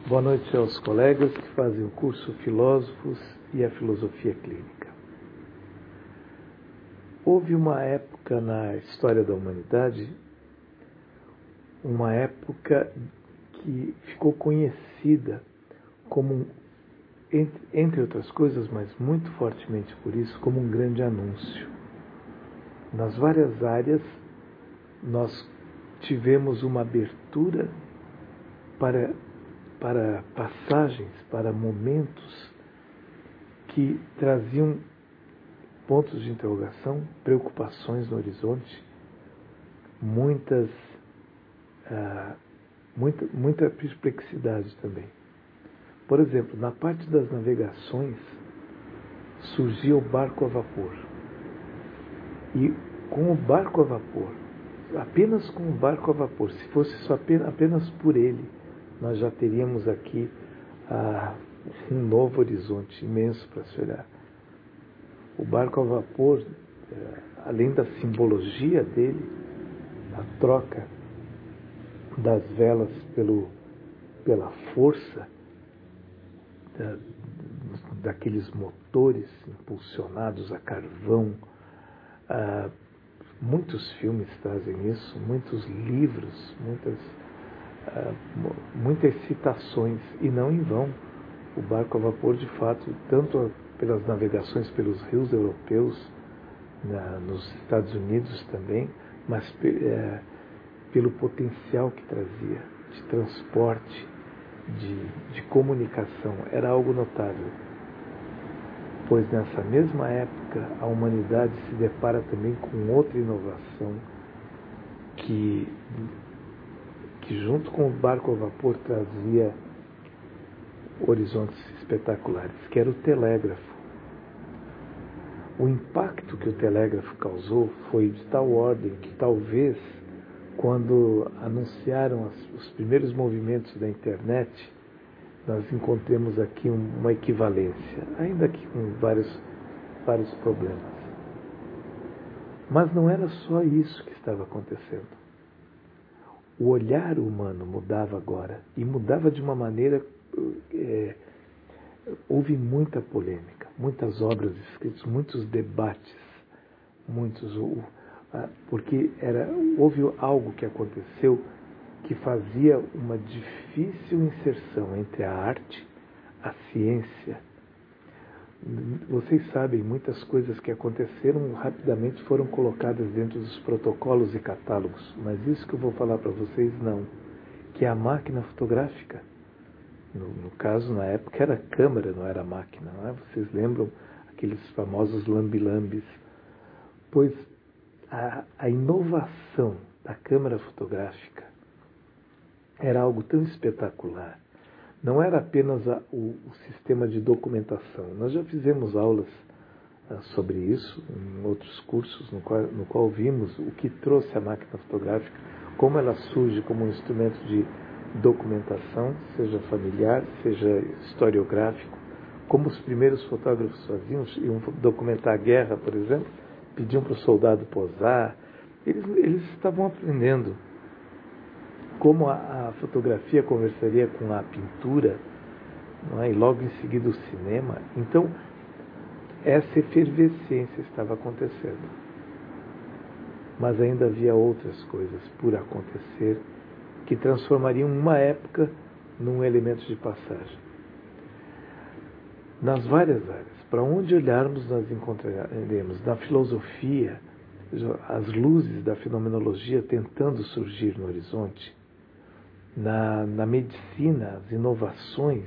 Boa noite aos colegas que fazem o curso Filósofos e a Filosofia Clínica. Houve uma época na história da humanidade, uma época que ficou conhecida como, entre outras coisas, mas muito fortemente por isso, como um grande anúncio. Nas várias áreas, nós tivemos uma abertura para passagens, para momentos que traziam pontos de interrogação, preocupações no horizonte, muita perplexidade também. Por exemplo, na parte das navegações, surgia o barco a vapor. E com o barco a vapor, apenas com o barco a vapor, se fosse só apenas por ele, nós já teríamos aqui um novo horizonte imenso para se olhar. O barco a vapor, além da simbologia dele, a troca das velas pela força daqueles motores impulsionados a carvão. Muitos filmes trazem isso, muitos livros, muitas citações, e não em vão. O barco a vapor, de fato, tanto pelas navegações pelos rios europeus, nos Estados Unidos também, mas pelo potencial que trazia de transporte, de comunicação, era algo notável. Pois nessa mesma época a humanidade se depara também com outra inovação que junto com o barco a vapor trazia horizontes espetaculares, que era o telégrafo. O impacto que o telégrafo causou foi de tal ordem que talvez, quando anunciaram os primeiros movimentos da internet, nós encontremos aqui uma equivalência, ainda que com vários problemas. Mas não era só isso que estava acontecendo. O olhar humano mudava agora, e mudava de uma maneira... houve muita polêmica, muitas obras escritas, muitos debates, porque houve algo que aconteceu que fazia uma difícil inserção entre a arte, a ciência. Vocês sabem, muitas coisas que aconteceram rapidamente foram colocadas dentro dos protocolos e catálogos, mas isso que eu vou falar para vocês não, que é a máquina fotográfica. No caso, na época, era câmera, não era máquina, não é? Vocês lembram aqueles famosos lambi-lambis? Pois a inovação da câmera fotográfica era algo tão espetacular. Não era apenas o sistema de documentação. Nós já fizemos aulas sobre isso em outros cursos, no qual vimos o que trouxe a máquina fotográfica, como ela surge como um instrumento de documentação, seja familiar, seja historiográfico, como os primeiros fotógrafos faziam, iam documentar a guerra, por exemplo, pediam para o soldado posar. Eles estavam aprendendo como a fotografia conversaria com a pintura, não é? E logo em seguida o cinema. Então, essa efervescência estava acontecendo. Mas ainda havia outras coisas por acontecer que transformariam uma época num elemento de passagem. Nas várias áreas, para onde olharmos, nós encontraremos na filosofia as luzes da fenomenologia tentando surgir no horizonte, na medicina, as inovações,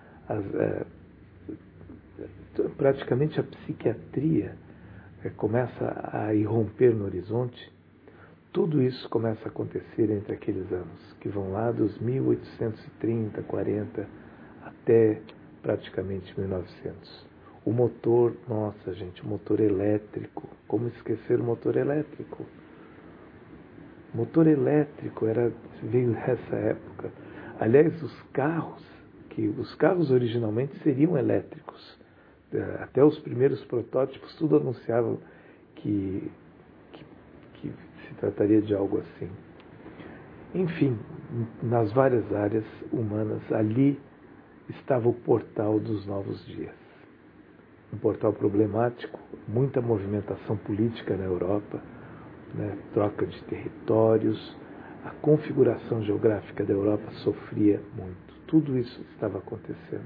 praticamente a psiquiatria começa a irromper no horizonte. Tudo isso começa a acontecer entre aqueles anos, que vão lá dos 1830, 40, até praticamente 1900. O motor, nossa gente, o motor elétrico. Como esquecer o motor elétrico? O motor elétrico veio nessa época. Aliás, os carros originalmente seriam elétricos. Até os primeiros protótipos tudo anunciavam que se trataria de algo assim. Enfim, nas várias áreas humanas. Ali estava o portal dos novos dias. Um portal problemático, muita movimentação política na Europa, né, troca de territórios, a configuração geográfica da Europa sofria muito. Tudo isso estava acontecendo.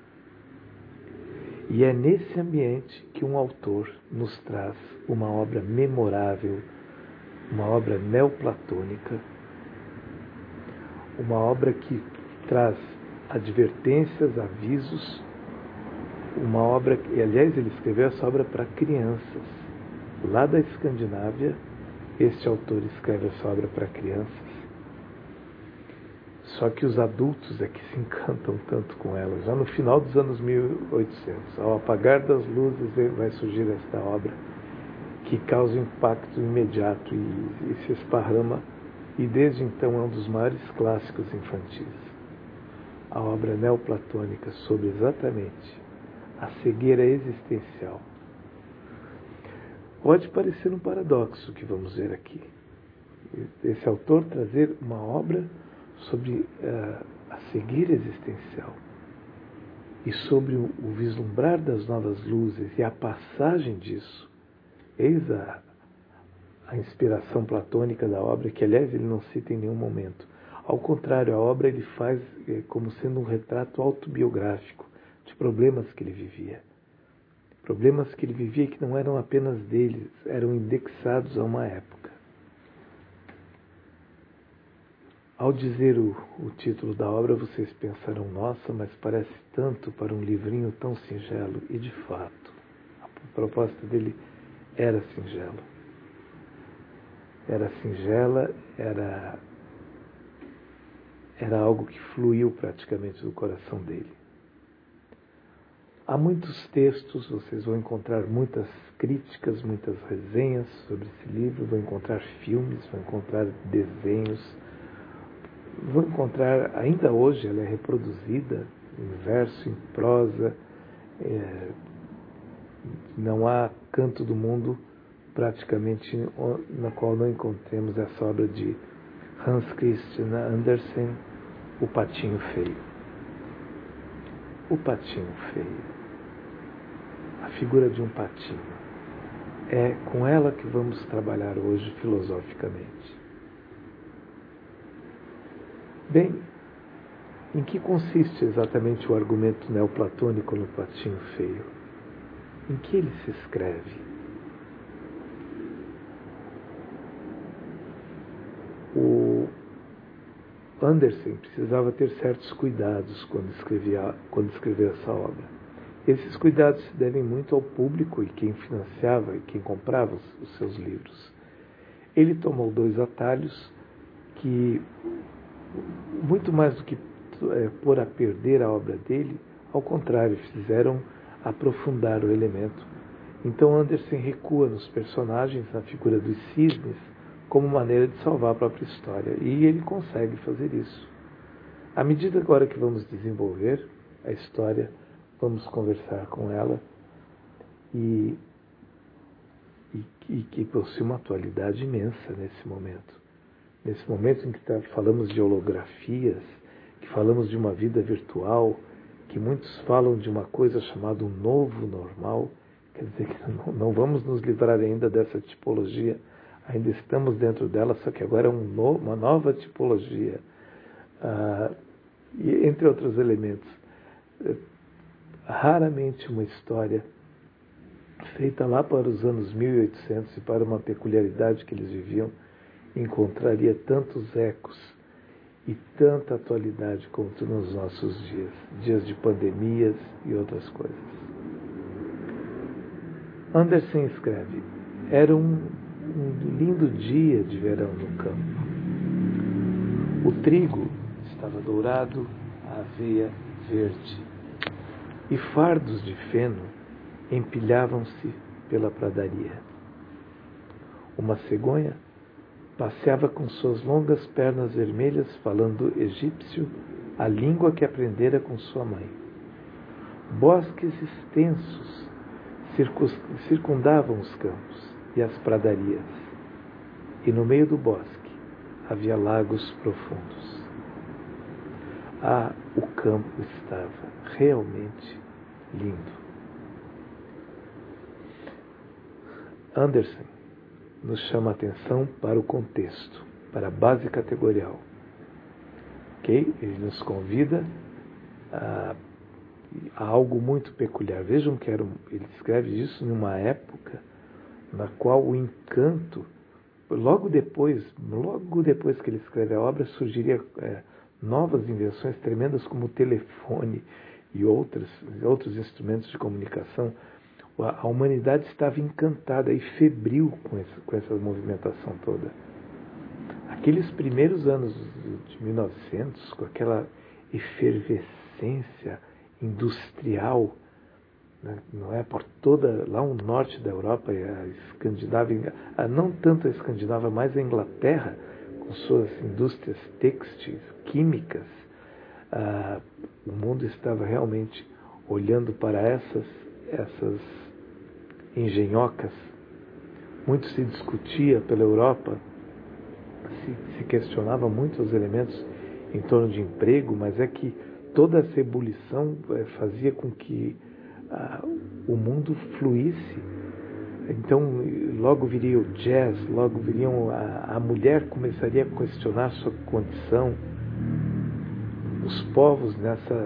E é nesse ambiente que um autor nos traz uma obra memorável, uma obra neoplatônica, uma obra que traz advertências, avisos, uma obra que, aliás, ele escreveu essa obra para crianças. Lá da Escandinávia, este autor escreve essa obra para crianças. Só que os adultos é que se encantam tanto com ela. Já no final dos anos 1800, ao apagar das luzes, vai surgir esta obra que causa um impacto imediato e se esparrama, e desde então é um dos maiores clássicos infantis. A obra neoplatônica sobre exatamente a cegueira existencial. Pode parecer um paradoxo que vamos ver aqui. Esse autor trazer uma obra sobre a cegueira existencial e sobre o vislumbrar das novas luzes e a passagem disso. Eis a inspiração platônica da obra, que aliás ele não cita em nenhum momento. Ao contrário, a obra ele faz como sendo um retrato autobiográfico de problemas que ele vivia. Problemas que ele vivia que não eram apenas deles, eram indexados a uma época. Ao dizer o título da obra, vocês pensarão, nossa, mas parece tanto para um livrinho tão singelo. E de fato, a proposta dele era singela. Era singela, era algo que fluiu praticamente do coração dele. Há muitos textos, vocês vão encontrar muitas críticas, muitas resenhas sobre esse livro, vão encontrar filmes, vão encontrar desenhos, vão encontrar, ainda hoje ela é reproduzida em verso, em prosa, não há canto do mundo praticamente na qual não encontremos essa obra de Hans Christian Andersen, O Patinho Feio. O patinho feio. A figura de um patinho. É com ela que vamos trabalhar hoje filosoficamente. Bem, em que consiste exatamente o argumento neoplatônico no patinho feio? Em que ele se escreve? O Andersen precisava ter certos cuidados quando escreveu essa obra. Esses cuidados se devem muito ao público e quem financiava e quem comprava os seus livros. Ele tomou 2 atalhos que, muito mais do que pôr a perder a obra dele, ao contrário, fizeram aprofundar o elemento. Então Andersen recua nos personagens, na figura dos cisnes, como maneira de salvar a própria história. E ele consegue fazer isso. À medida agora que vamos desenvolver a história, vamos conversar com ela e que possui uma atualidade imensa nesse momento. Nesse momento em que falamos de holografias, que falamos de uma vida virtual, que muitos falam de uma coisa chamada um novo normal, quer dizer que não vamos nos livrar ainda dessa tipologia. Ainda estamos dentro dela, só que agora é uma nova tipologia. E entre outros elementos. Raramente uma história feita lá para os anos 1800 e para uma peculiaridade que eles viviam, encontraria tantos ecos e tanta atualidade quanto nos nossos dias. Dias de pandemias e outras coisas. Andersen escreve, era um lindo dia de verão no campo. O trigo estava dourado, a aveia verde, e fardos de feno empilhavam-se pela pradaria. Uma cegonha passeava com suas longas pernas vermelhas, falando egípcio, a língua que aprendera com sua mãe. Bosques extensos circundavam os campos e as pradarias, e no meio do bosque havia lagos profundos. o campo estava realmente lindo. Anderson nos chama a atenção para o contexto, para a base categorial. Ok? Ele nos convida a algo muito peculiar. Vejam que ele escreve isso numa época na qual o encanto, logo depois que ele escreve a obra, surgiria novas invenções tremendas como o telefone e outros instrumentos de comunicação. A humanidade estava encantada e febril com essa movimentação toda. Aqueles primeiros anos de 1900, com aquela efervescência industrial, né, não é, por toda lá o norte da Europa e a Escandinávia, não tanto a Escandinávia, mas a Inglaterra, com suas indústrias têxteis, químicas, o mundo estava realmente olhando para essas engenhocas. Muito se discutia pela Europa, se questionava muito os elementos em torno de emprego, mas é que toda essa ebulição fazia com que o mundo fluísse. Então, logo viria o jazz, logo viriam a mulher começaria a questionar sua condição. Os povos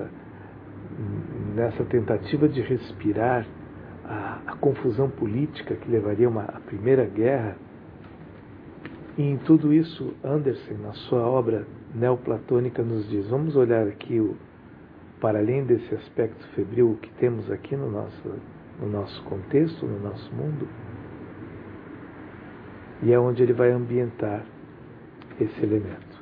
nessa tentativa de respirar a confusão política que levaria à Primeira Guerra. E em tudo isso, Anderson, na sua obra neoplatônica, nos diz: vamos olhar aqui, para além desse aspecto febril que temos aqui no nosso contexto, no nosso mundo, e é onde ele vai ambientar esse elemento.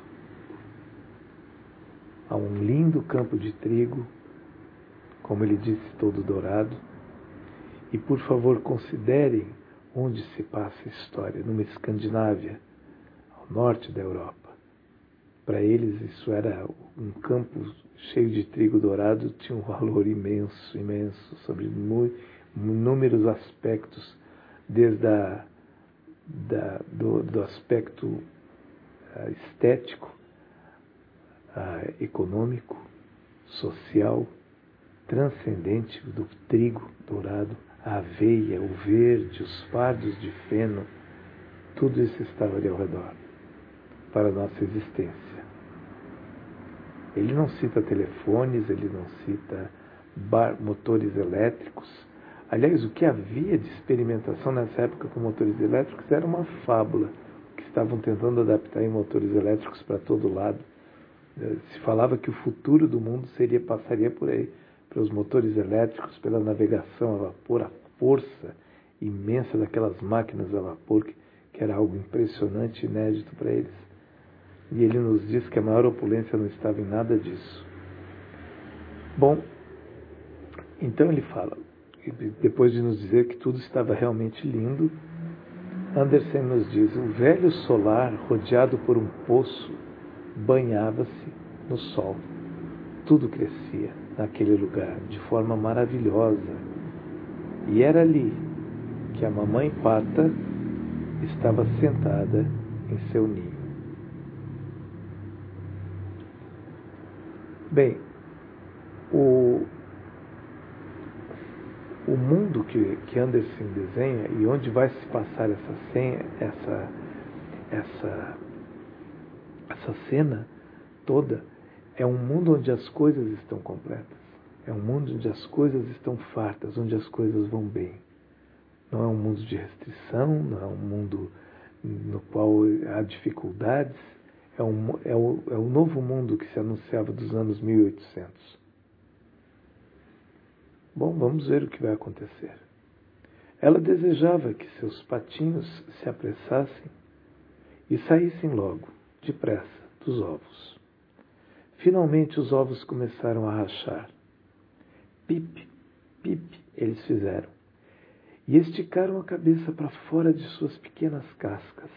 Há um lindo campo de trigo, como ele disse, todo dourado, e por favor considerem onde se passa a história, numa Escandinávia, ao norte da Europa. Para eles isso era um campo cheio de trigo dourado, tinha um valor imenso, imenso, sobre inúmeros aspectos, desde do aspecto estético, econômico, social, transcendente do trigo dourado, a aveia, o verde, os fardos de feno, tudo isso estava ali ao redor para a nossa existência. Ele não cita telefones, ele não cita motores elétricos. Aliás, o que havia de experimentação nessa época com motores elétricos era uma fábula, que estavam tentando adaptar em motores elétricos para todo lado. Se falava que o futuro do mundo passaria por aí, pelos motores elétricos, pela navegação a vapor, a força imensa daquelas máquinas a vapor, que era algo impressionante, inédito para eles. E ele nos diz que a maior opulência não estava em nada disso. Bom, então ele fala, depois de nos dizer que tudo estava realmente lindo, Anderson nos diz: o velho solar, rodeado por um poço, banhava-se no sol. Tudo crescia naquele lugar de forma maravilhosa. E era ali que a mamãe pata estava sentada em seu ninho. Bem, o mundo que Anderson desenha e onde vai se passar essa cena toda é um mundo onde as coisas estão completas. É um mundo onde as coisas estão fartas, onde as coisas vão bem. Não é um mundo de restrição, não é um mundo no qual há dificuldades. É o novo mundo que se anunciava dos anos 1800. Bom, vamos ver o que vai acontecer. Ela desejava que seus patinhos se apressassem e saíssem logo, depressa, dos ovos. Finalmente os ovos começaram a rachar. Pip, pip, eles fizeram. E esticaram a cabeça para fora de suas pequenas cascas.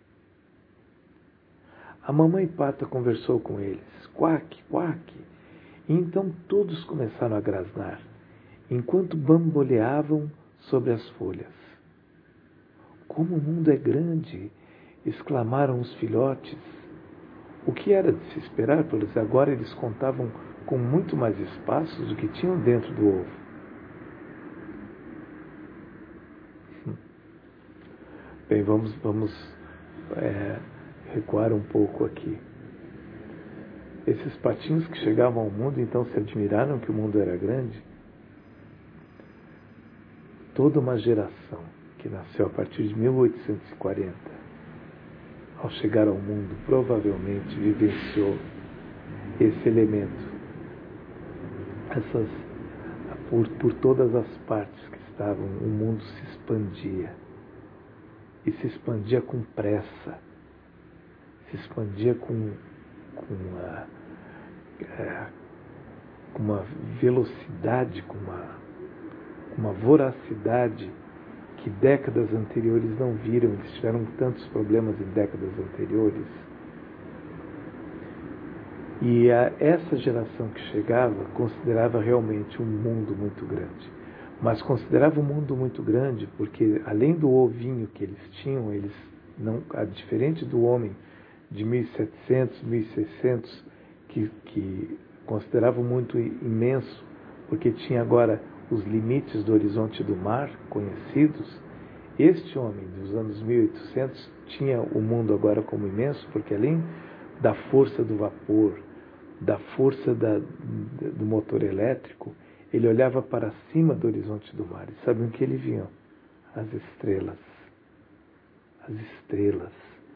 A mamãe pata conversou com eles. Quack, quack. E então todos começaram a grasnar, enquanto bamboleavam sobre as folhas. Como o mundo é grande! Exclamaram os filhotes. O que era de se esperar, pois agora eles contavam com muito mais espaços do que tinham dentro do ovo. Bem, vamos recuar um pouco aqui. Esses patinhos que chegavam ao mundo, então se admiraram que o mundo era grande. Toda uma geração que nasceu a partir de 1840, ao chegar ao mundo, provavelmente vivenciou esse elemento. Por todas as partes que estavam, o mundo se expandia. E se expandia com pressa. Se expandia com uma velocidade, com uma voracidade que décadas anteriores não viram. Eles tiveram tantos problemas em décadas anteriores. E essa geração que chegava considerava realmente um mundo muito grande. Mas considerava um mundo muito grande porque, além do ovinho que eles tinham, eles não, diferente do homem de 1700, 1600, que consideravam muito imenso, porque tinha agora os limites do horizonte do mar conhecidos. Este homem dos anos 1800 tinha o mundo agora como imenso, porque além da força do vapor, da força do motor elétrico, ele olhava para cima do horizonte do mar. E sabe o que ele viu? As estrelas. As estrelas.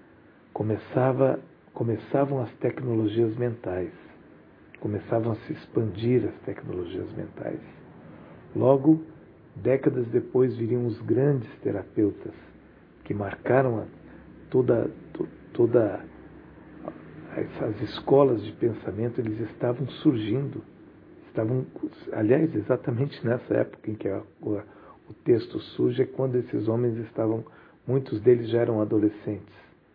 Começavam as tecnologias mentais. Começavam a se expandir as tecnologias mentais. Logo, décadas depois, viriam os grandes terapeutas que marcaram toda essas escolas de pensamento. Eles estavam surgindo. Aliás, exatamente nessa época em que o texto surge, é quando esses homens muitos deles já eram adolescentes.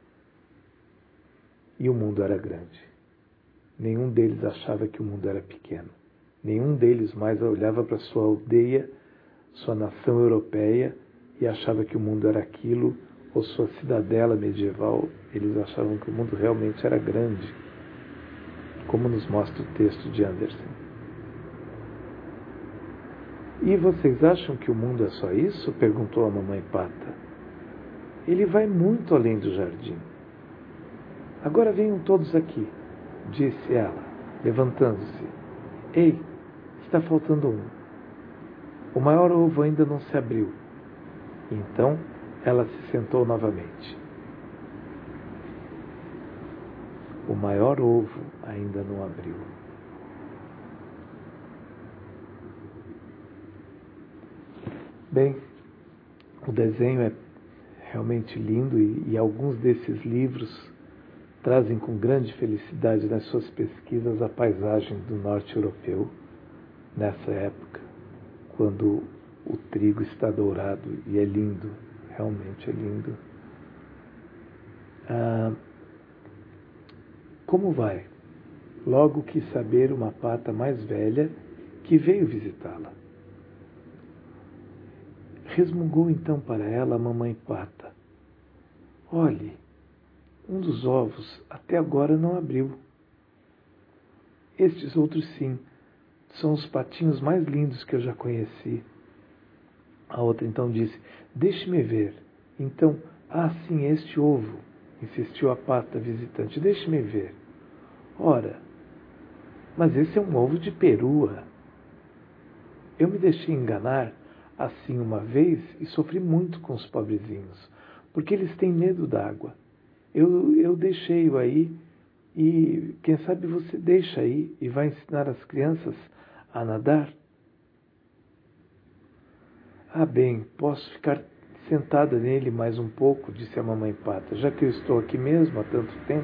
E o mundo era grande. Nenhum deles achava que o mundo era pequeno. Nenhum deles mais olhava para sua aldeia, sua nação europeia, e achava que o mundo era aquilo, ou sua cidadela medieval. Eles achavam que o mundo realmente era grande, como nos mostra o texto de Anderson. E vocês acham que o mundo é só isso? Perguntou a mamãe Pata. Ele vai muito além do jardim. Agora venham todos aqui, disse ela, levantando-se. Ei, está faltando um. O maior ovo ainda não se abriu. Então ela se sentou novamente. O maior ovo ainda não abriu. Bem, o desenho é realmente lindo e alguns desses livros trazem com grande felicidade nas suas pesquisas a paisagem do norte europeu nessa época, quando o trigo está dourado, e é lindo, realmente é lindo. Como vai? Logo quis saber uma pata mais velha que veio visitá-la. Resmungou então para ela a mamãe Pata. Olhe, um dos ovos até agora não abriu. Estes outros sim, são os patinhos mais lindos que eu já conheci. A outra então disse, deixe-me ver. Então, sim, este ovo, insistiu a pata visitante, deixe-me ver. Ora, mas esse é um ovo de perua. Eu me deixei enganar assim uma vez e sofri muito com os pobrezinhos, porque eles têm medo d'água. Eu deixei-o aí e, quem sabe, você deixa aí e vai ensinar as crianças a nadar? Bem, posso ficar sentada nele mais um pouco, disse a mamãe Pata, já que eu estou aqui mesmo há tanto tempo.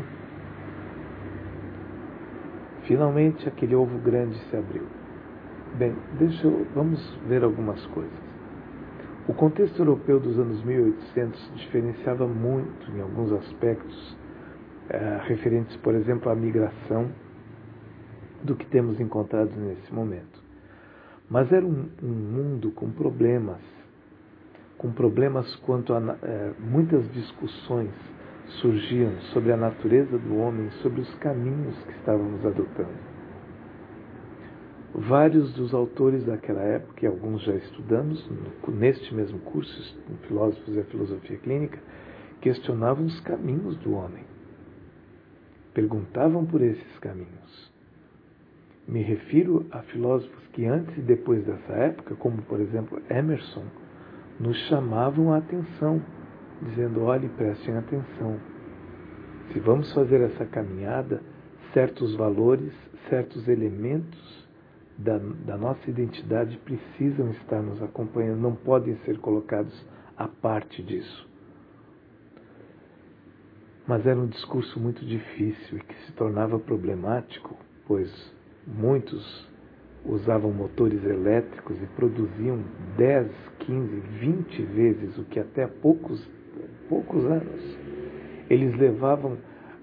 Finalmente, aquele ovo grande se abriu. Bem, vamos ver algumas coisas. O contexto europeu dos anos 1800 diferenciava muito em alguns aspectos, referentes, por exemplo, à migração, do que temos encontrado nesse momento. Mas era um mundo com problemas quanto a muitas discussões surgiam sobre a natureza do homem, sobre os caminhos que estávamos adotando. Vários dos autores daquela época, e alguns já estudamos neste mesmo curso, Filósofos e a Filosofia Clínica, questionavam os caminhos do homem. Perguntavam por esses caminhos. Me refiro a filósofos que antes e depois dessa época, como por exemplo Emerson, nos chamavam a atenção, dizendo: olhe, prestem atenção. Se vamos fazer essa caminhada, certos valores, certos elementos da nossa identidade precisam estar nos acompanhando, não podem ser colocados à parte disso. Mas era um discurso muito difícil e que se tornava problemático, pois muitos usavam motores elétricos e produziam 10, 15, 20 vezes o que até há poucos anos eles levavam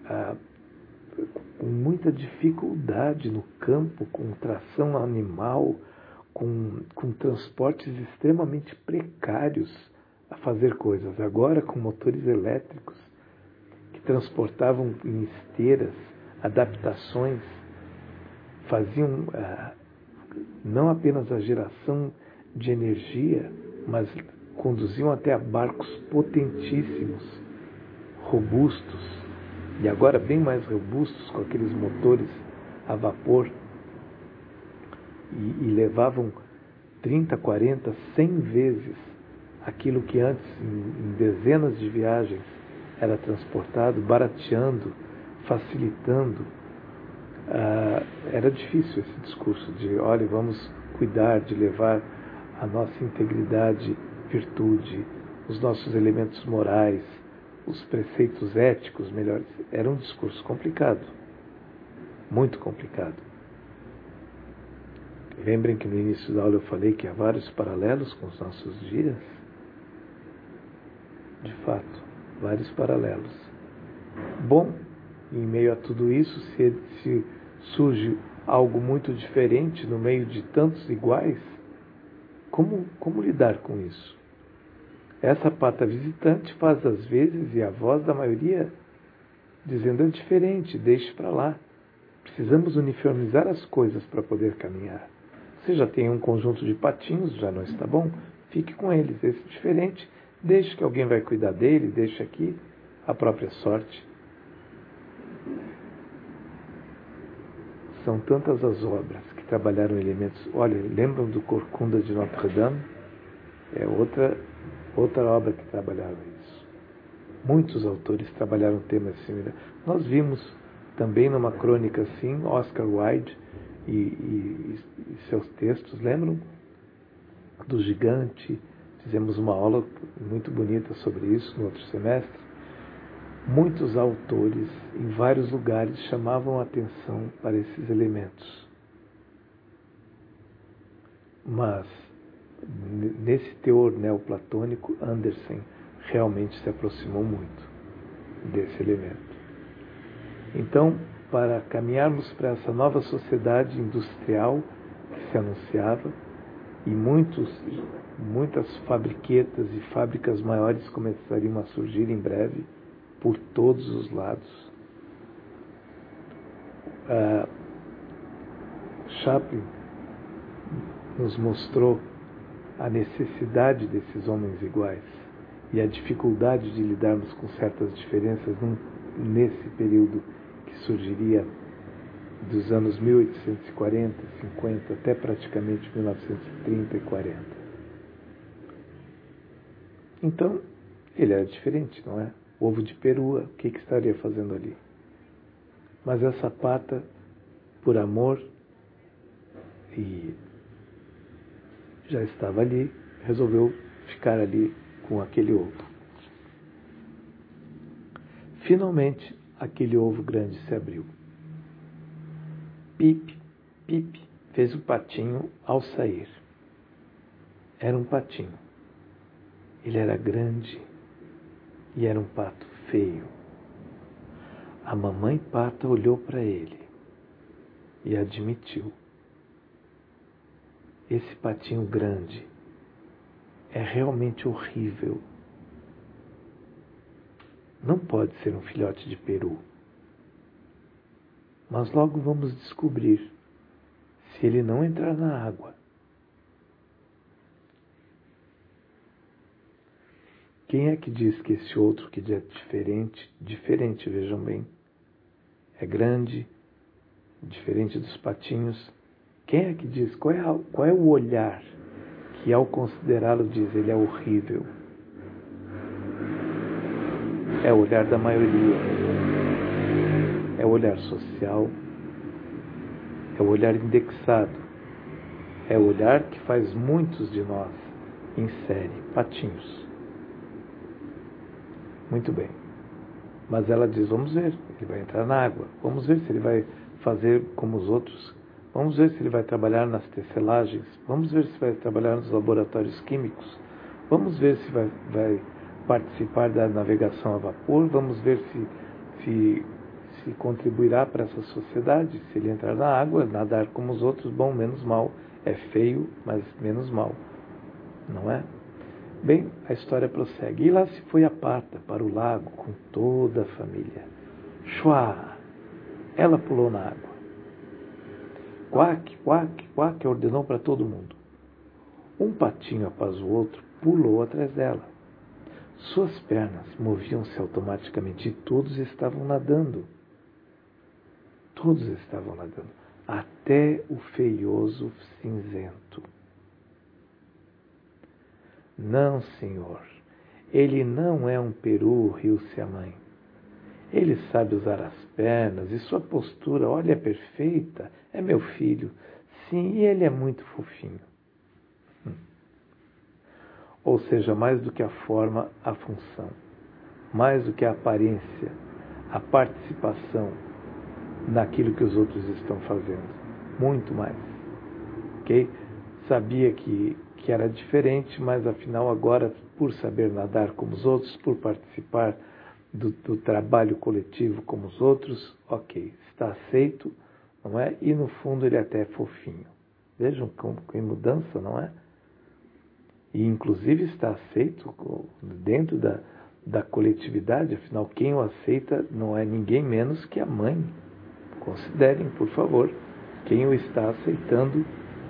com muita dificuldade no campo, com tração animal, com transportes extremamente precários a fazer coisas. Agora, com motores elétricos que transportavam em esteiras, adaptações, faziam não apenas a geração de energia, mas conduziam até a barcos potentíssimos, robustos, e agora bem mais robustos, com aqueles motores a vapor, e levavam 30, 40, 100 vezes aquilo que antes, em dezenas de viagens, era transportado, barateando, facilitando. Era difícil esse discurso de: olha, vamos cuidar de levar a nossa integridade, virtude, os nossos elementos morais, os preceitos éticos melhores. Era um discurso complicado, muito complicado. Lembrem que no início da aula eu falei que há vários paralelos com os nossos dias? De fato, vários paralelos. Bom, em meio a tudo isso, se surge algo muito diferente no meio de tantos iguais, como lidar com isso? Essa pata visitante faz as vezes e a voz da maioria dizendo: é diferente, deixe para lá. Precisamos uniformizar as coisas para poder caminhar. Você já tem um conjunto de patinhos, já não está bom? Fique com eles. Esse é diferente, deixe que alguém vai cuidar dele, deixe aqui a própria sorte. São tantas as obras que trabalharam elementos. Olha, lembram do Corcunda de Notre-Dame? É outra obra que trabalhava isso. Muitos autores trabalharam temas similares. Nós vimos também numa crônica assim, Oscar Wilde e seus textos, lembram? Do Gigante. Fizemos uma aula muito bonita sobre isso no outro semestre. Muitos autores, em vários lugares, chamavam a atenção para esses elementos. Mas, nesse teor neoplatônico, Andersen realmente se aproximou muito desse elemento. Então, para caminharmos para essa nova sociedade industrial que se anunciava, e muitas fabriquetas e fábricas maiores começariam a surgir em breve, por todos os lados. Chaplin nos mostrou a necessidade desses homens iguais e a dificuldade de lidarmos com certas diferenças nesse período que surgiria dos anos 1840, 50 até praticamente 1930 e 40. Então, ele era diferente, não é? Ovo de perua, o que estaria fazendo ali? Mas essa pata, por amor, e já estava ali, resolveu ficar ali com aquele ovo. Finalmente, aquele ovo grande se abriu. Pip, pip, fez o patinho ao sair. Era um patinho. Ele era grande e era um pato feio. A mamãe pata olhou para ele e admitiu: esse patinho grande é realmente horrível. Não pode ser um filhote de peru. Mas logo vamos descobrir se ele não entrar na água. Quem é que diz que esse outro que é diferente, vejam bem, é grande, diferente dos patinhos? Quem é que diz? Qual é o olhar que ao considerá-lo diz ele é horrível? É o olhar da maioria. É o olhar social. É o olhar indexado. É o olhar que faz muitos de nós inserem patinhos. Muito bem. Mas ela diz, vamos ver, ele vai entrar na água. Vamos ver se ele vai fazer como os outros. Vamos ver se ele vai trabalhar nas tecelagens. Vamos ver se vai trabalhar nos laboratórios químicos. Vamos ver se vai participar da navegação a vapor. Vamos ver se contribuirá para essa sociedade. Se ele entrar na água, nadar como os outros, bom, menos mal. É feio, mas menos mal. Não é? Bem, a história prossegue. E lá se foi a pata para o lago com toda a família. Chua! Ela pulou na água. Quack, quack, quack, ordenou para todo mundo. Um patinho após o outro pulou atrás dela. Suas pernas moviam-se automaticamente e todos estavam nadando. Todos estavam nadando. Até o feioso cinzento. Não, senhor. Ele não é um peru, riu-se a mãe. Ele sabe usar as pernas e sua postura, olha, é perfeita. É meu filho. Sim, e ele é muito fofinho. Ou seja, mais do que a forma, a função. Mais do que a aparência, a participação naquilo que os outros estão fazendo. Muito mais. Ok? Sabia que era diferente, mas afinal agora, por saber nadar como os outros, por participar do trabalho coletivo como os outros, ok, está aceito, não é? E no fundo ele até é fofinho. Vejam que mudança, não é? E inclusive está aceito dentro da coletividade, afinal quem o aceita não é ninguém menos que a mãe. Considerem, por favor, quem o está aceitando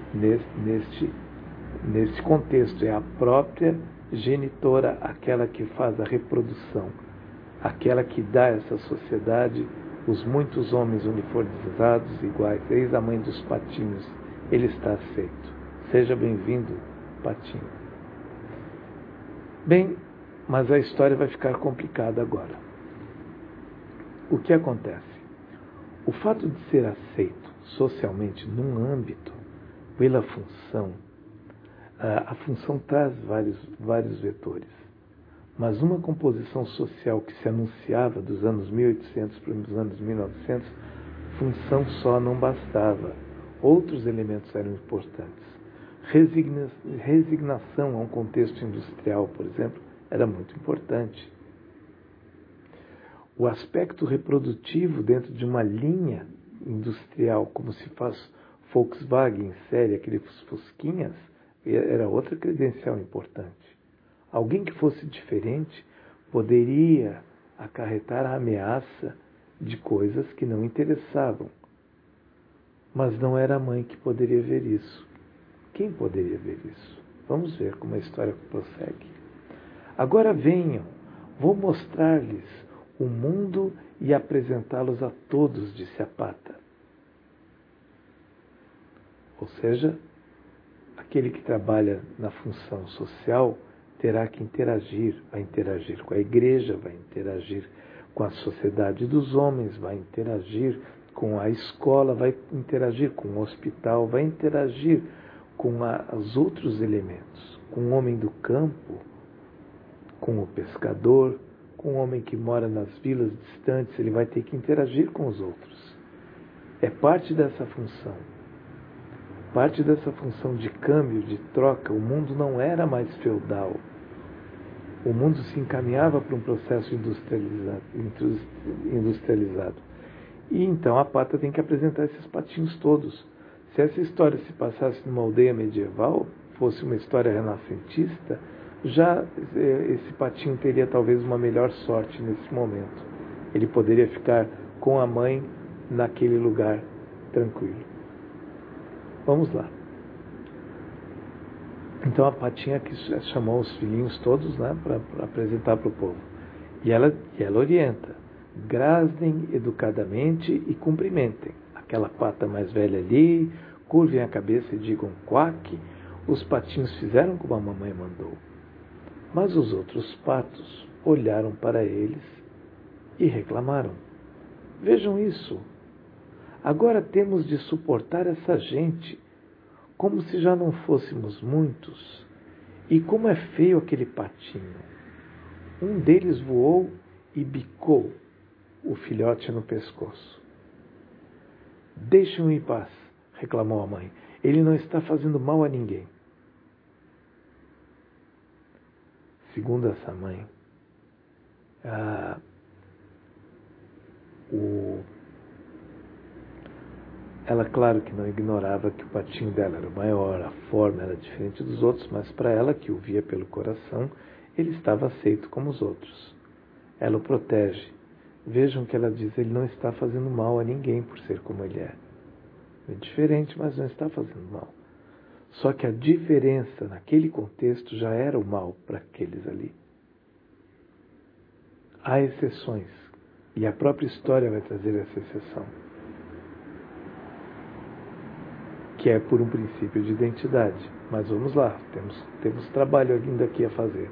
neste contexto. É a própria genitora, aquela que faz a reprodução, aquela que dá a essa sociedade os muitos homens uniformizados iguais. Eis a mãe dos patinhos, ele está aceito. Seja bem-vindo, patinho. Bem, mas a história vai ficar complicada agora. O que acontece? O fato de ser aceito socialmente num âmbito, pela função, a função traz vários vetores. Mas uma composição social que se anunciava dos anos 1800 para os anos 1900, função só não bastava. Outros elementos eram importantes. Resignação a um contexto industrial, por exemplo, era muito importante. O aspecto reprodutivo dentro de uma linha industrial, como se faz Volkswagen em série, aqueles fusquinhas, era outra credencial importante. Alguém que fosse diferente poderia acarretar a ameaça de coisas que não interessavam. Mas não era a mãe que poderia ver isso. Quem poderia ver isso? Vamos ver como a história prossegue. Agora venham, vou mostrar-lhes o mundo e apresentá-los a todos, disse a pata. Ou seja, aquele que trabalha na função social terá que interagir, vai interagir com a igreja, vai interagir com a sociedade dos homens, vai interagir com a escola, vai interagir com o hospital, vai interagir com os outros elementos, com o homem do campo, com o pescador, com o homem que mora nas vilas distantes, ele vai ter que interagir com os outros. É parte dessa função. Parte dessa função de câmbio, de troca. O mundo não era mais feudal. O mundo se encaminhava para um processo industrializado. E então a pata tem que apresentar esses patinhos todos. Se essa história se passasse numa aldeia medieval, fosse uma história renascentista, já esse patinho teria talvez uma melhor sorte nesse momento. Ele poderia ficar com a mãe naquele lugar tranquilo. Vamos lá. Então a patinha que chamou os filhinhos todos, né, para apresentar para o povo. E ela orienta: grasnem educadamente e cumprimentem. Aquela pata mais velha ali, curvem a cabeça e digam quack. Os patinhos fizeram como a mamãe mandou. Mas os outros patos olharam para eles e reclamaram: vejam isso! Agora temos de suportar essa gente, como se já não fôssemos muitos. E como é feio aquele patinho! Um deles voou e bicou o filhote no pescoço. Deixem-o em paz, reclamou a mãe. Ele não está fazendo mal a ninguém. Segundo essa mãe, ela, claro que não ignorava que o patinho dela era o maior, a forma era diferente dos outros, mas para ela, que o via pelo coração, ele estava aceito como os outros. Ela o protege. Vejam que ela diz: ele não está fazendo mal a ninguém por ser como ele é. É diferente, mas não está fazendo mal. Só que a diferença naquele contexto já era o mal para aqueles ali. Há exceções, e a própria história vai trazer essa exceção, que é por um princípio de identidade. Mas vamos lá, temos trabalho ainda aqui a fazer.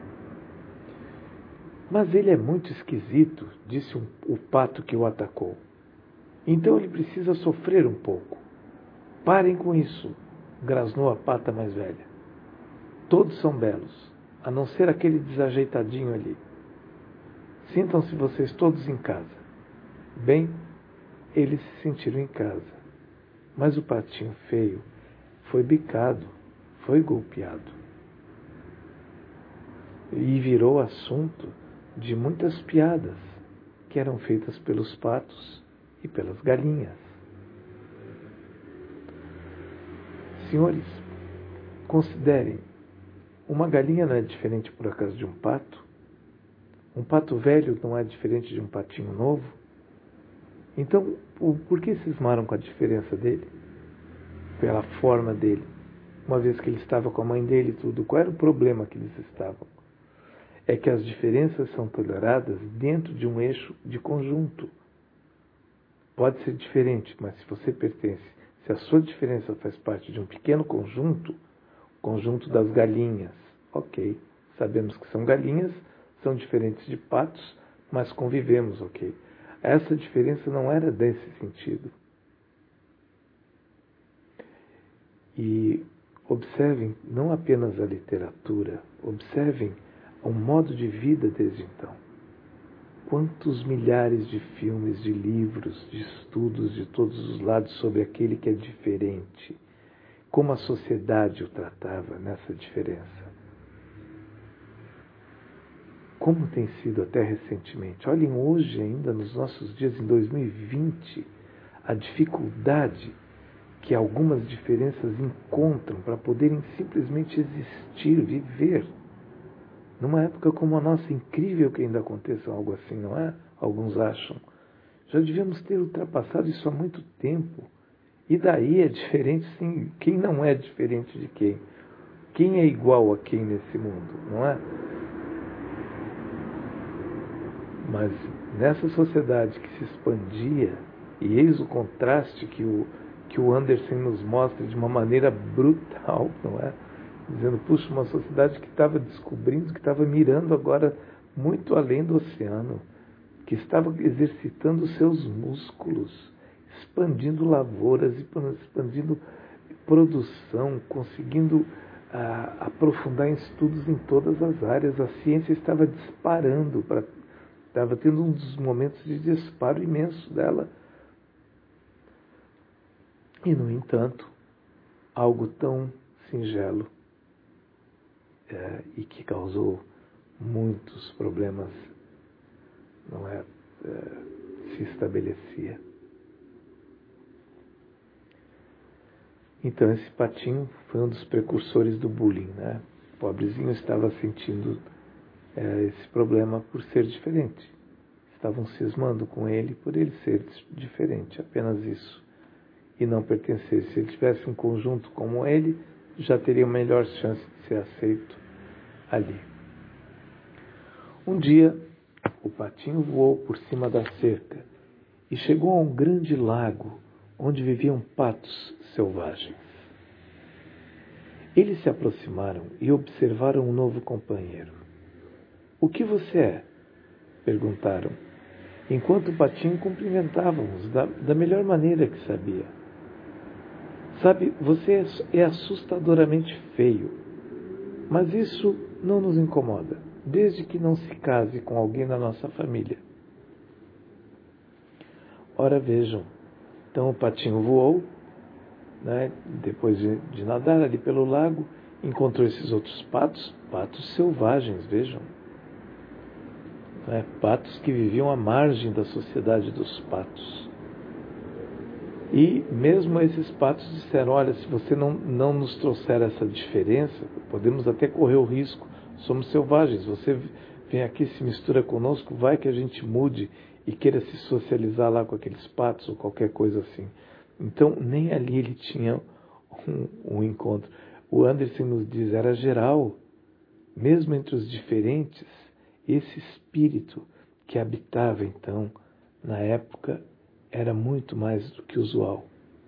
Mas ele é muito esquisito, disse o pato que o atacou. Então ele precisa sofrer um pouco. Parem com isso, grasnou a pata mais velha. Todos são belos, a não ser aquele desajeitadinho ali. Sintam-se vocês todos em casa. Bem, eles se sentiram em casa. Mas o patinho feio foi bicado, foi golpeado. E virou assunto de muitas piadas que eram feitas pelos patos e pelas galinhas. Senhores, considerem, uma galinha não é diferente por acaso de um pato? Um pato velho não é diferente de um patinho novo? Então, por que cismaram com a diferença dele? Pela forma dele. Uma vez que ele estava com a mãe dele e tudo, qual era o problema que eles estavam? É que as diferenças são toleradas dentro de um eixo de conjunto. Pode ser diferente, mas se você pertence, se a sua diferença faz parte de um pequeno conjunto, conjunto das galinhas, ok, sabemos que são galinhas, são diferentes de patos, mas convivemos, ok. Essa diferença não era desse sentido. E observem não apenas a literatura, observem o modo de vida desde então. Quantos milhares de filmes, de livros, de estudos de todos os lados sobre aquele que é diferente. Como a sociedade o tratava nessa diferença. Como tem sido até recentemente. Olhem hoje ainda, nos nossos dias, em 2020, a dificuldade que algumas diferenças encontram para poderem simplesmente existir, viver. Numa época como a nossa, incrível que ainda aconteça algo assim, não é? Alguns acham. Já devíamos ter ultrapassado isso há muito tempo. E daí é diferente, sim. Quem não é diferente de quem? Quem é igual a quem nesse mundo, não é? Mas nessa sociedade que se expandia, e eis o contraste que o Anderson nos mostra de uma maneira brutal, não é? Dizendo, puxa, uma sociedade que estava descobrindo, que estava mirando agora muito além do oceano, que estava exercitando seus músculos, expandindo lavouras, expandindo produção, conseguindo aprofundar em estudos em todas as áreas. A ciência estava disparando, estava tendo um dos momentos de disparo imenso dela. E, no entanto, algo tão singelo e que causou muitos problemas, não é, se estabelecia. Então esse patinho foi um dos precursores do bullying, né? pobrezinho estava sentindo esse problema por ser diferente. Estavam cismando com ele por ele ser diferente, apenas isso. E não pertencer. Se ele tivesse um conjunto como ele, já teria melhor chance de ser aceito ali. Um dia, o patinho voou por cima da cerca e chegou a um grande lago onde viviam patos selvagens. Eles se aproximaram e observaram um novo companheiro. "O que você é?" perguntaram, enquanto o patinho cumprimentava-os da melhor maneira que sabia. "Sabe, você é assustadoramente feio, mas isso não nos incomoda, desde que não se case com alguém da nossa família." Ora, vejam, então o patinho voou, depois de nadar ali pelo lago, encontrou esses outros patos selvagens, vejam. Patos que viviam à margem da sociedade dos patos. E mesmo esses patos disseram: "Olha, se você não nos trouxer essa diferença, podemos até correr o risco, somos selvagens, você vem aqui, se mistura conosco, vai que a gente mude e queira se socializar lá com aqueles patos ou qualquer coisa assim." Então, nem ali ele tinha um encontro. O Anderson nos diz, era geral, mesmo entre os diferentes, esse espírito que habitava então, na época, era muito mais do que usual.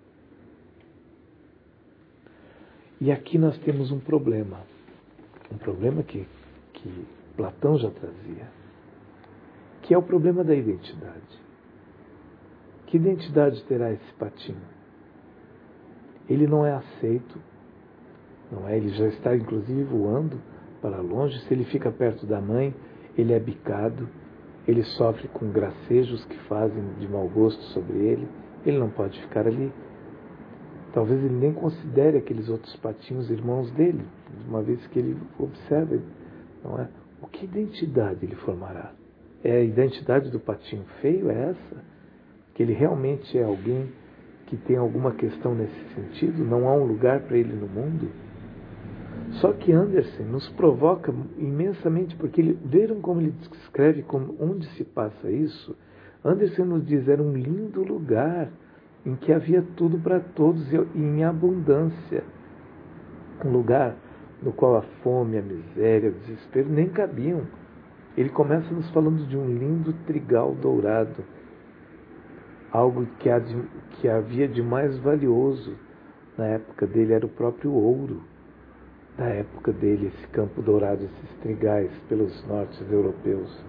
E aqui nós temos um problema que Platão já trazia, que é o problema da identidade. Que identidade terá esse patinho? Ele não é aceito, não é? Ele já está inclusive voando para longe. Se ele fica perto da mãe, ele é bicado, ele sofre com gracejos que fazem de mau gosto sobre ele. Ele não pode ficar ali. Talvez ele nem considere aqueles outros patinhos irmãos dele, uma vez que ele observa, não é? O que identidade ele formará? É a identidade do patinho feio? É essa? Que ele realmente é alguém que tem alguma questão nesse sentido? Não há um lugar para ele no mundo? Só que Anderson nos provoca imensamente, porque viram como ele descreve onde se passa isso? Anderson nos diz, era um lindo lugar em que havia tudo para todos e em abundância. Um lugar no qual a fome, a miséria, o desespero nem cabiam. Ele começa nos falando de um lindo trigal dourado, algo que havia de mais valioso na época dele, era o próprio ouro. Da época dele, esse campo dourado, esses trigais pelos nortes europeus.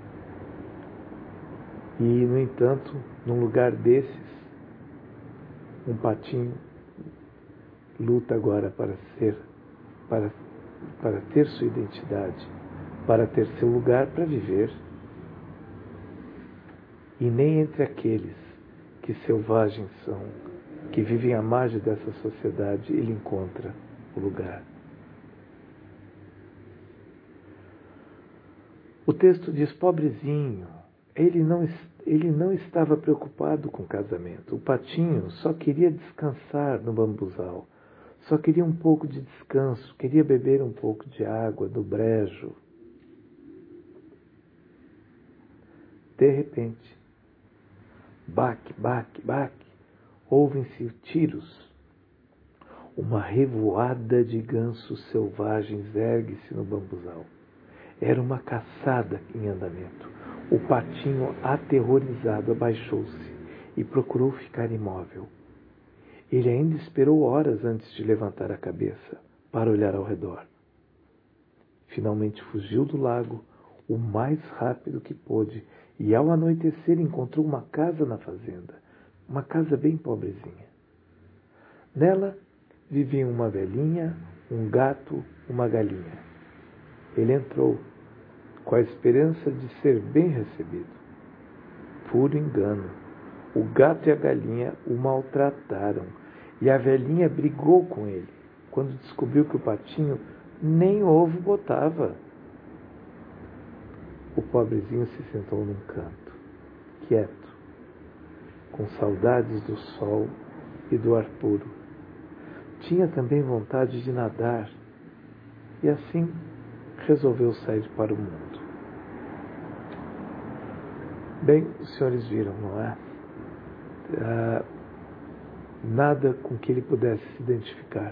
E, no entanto, num lugar desses, um patinho luta agora para ter sua identidade, para ter seu lugar para viver. E nem entre aqueles que selvagens são, que vivem à margem dessa sociedade, ele encontra o lugar. O texto diz, pobrezinho, ele não estava preocupado com o casamento. O patinho só queria descansar no bambuzal, só queria um pouco de descanso, queria beber um pouco de água do brejo. De repente, baque, baque, baque, ouvem-se tiros. Uma revoada de gansos selvagens ergue-se no bambuzal. Era uma caçada em andamento. O patinho, aterrorizado, abaixou-se e procurou ficar imóvel. Ele ainda esperou horas antes de levantar a cabeça para olhar ao redor. Finalmente fugiu do lago o mais rápido que pôde e, ao anoitecer, encontrou uma casa na fazenda, uma casa bem pobrezinha. Nela viviam uma velhinha, um gato, uma galinha. Ele entrou, com a esperança de ser bem recebido. Puro engano. O gato e a galinha o maltrataram, e a velhinha brigou com ele, quando descobriu que o patinho nem ovo botava. O pobrezinho se sentou num canto, quieto, com saudades do sol e do ar puro. Tinha também vontade de nadar, e assim resolveu sair para o mundo. Bem, os senhores viram, não é? Nada com que ele pudesse se identificar.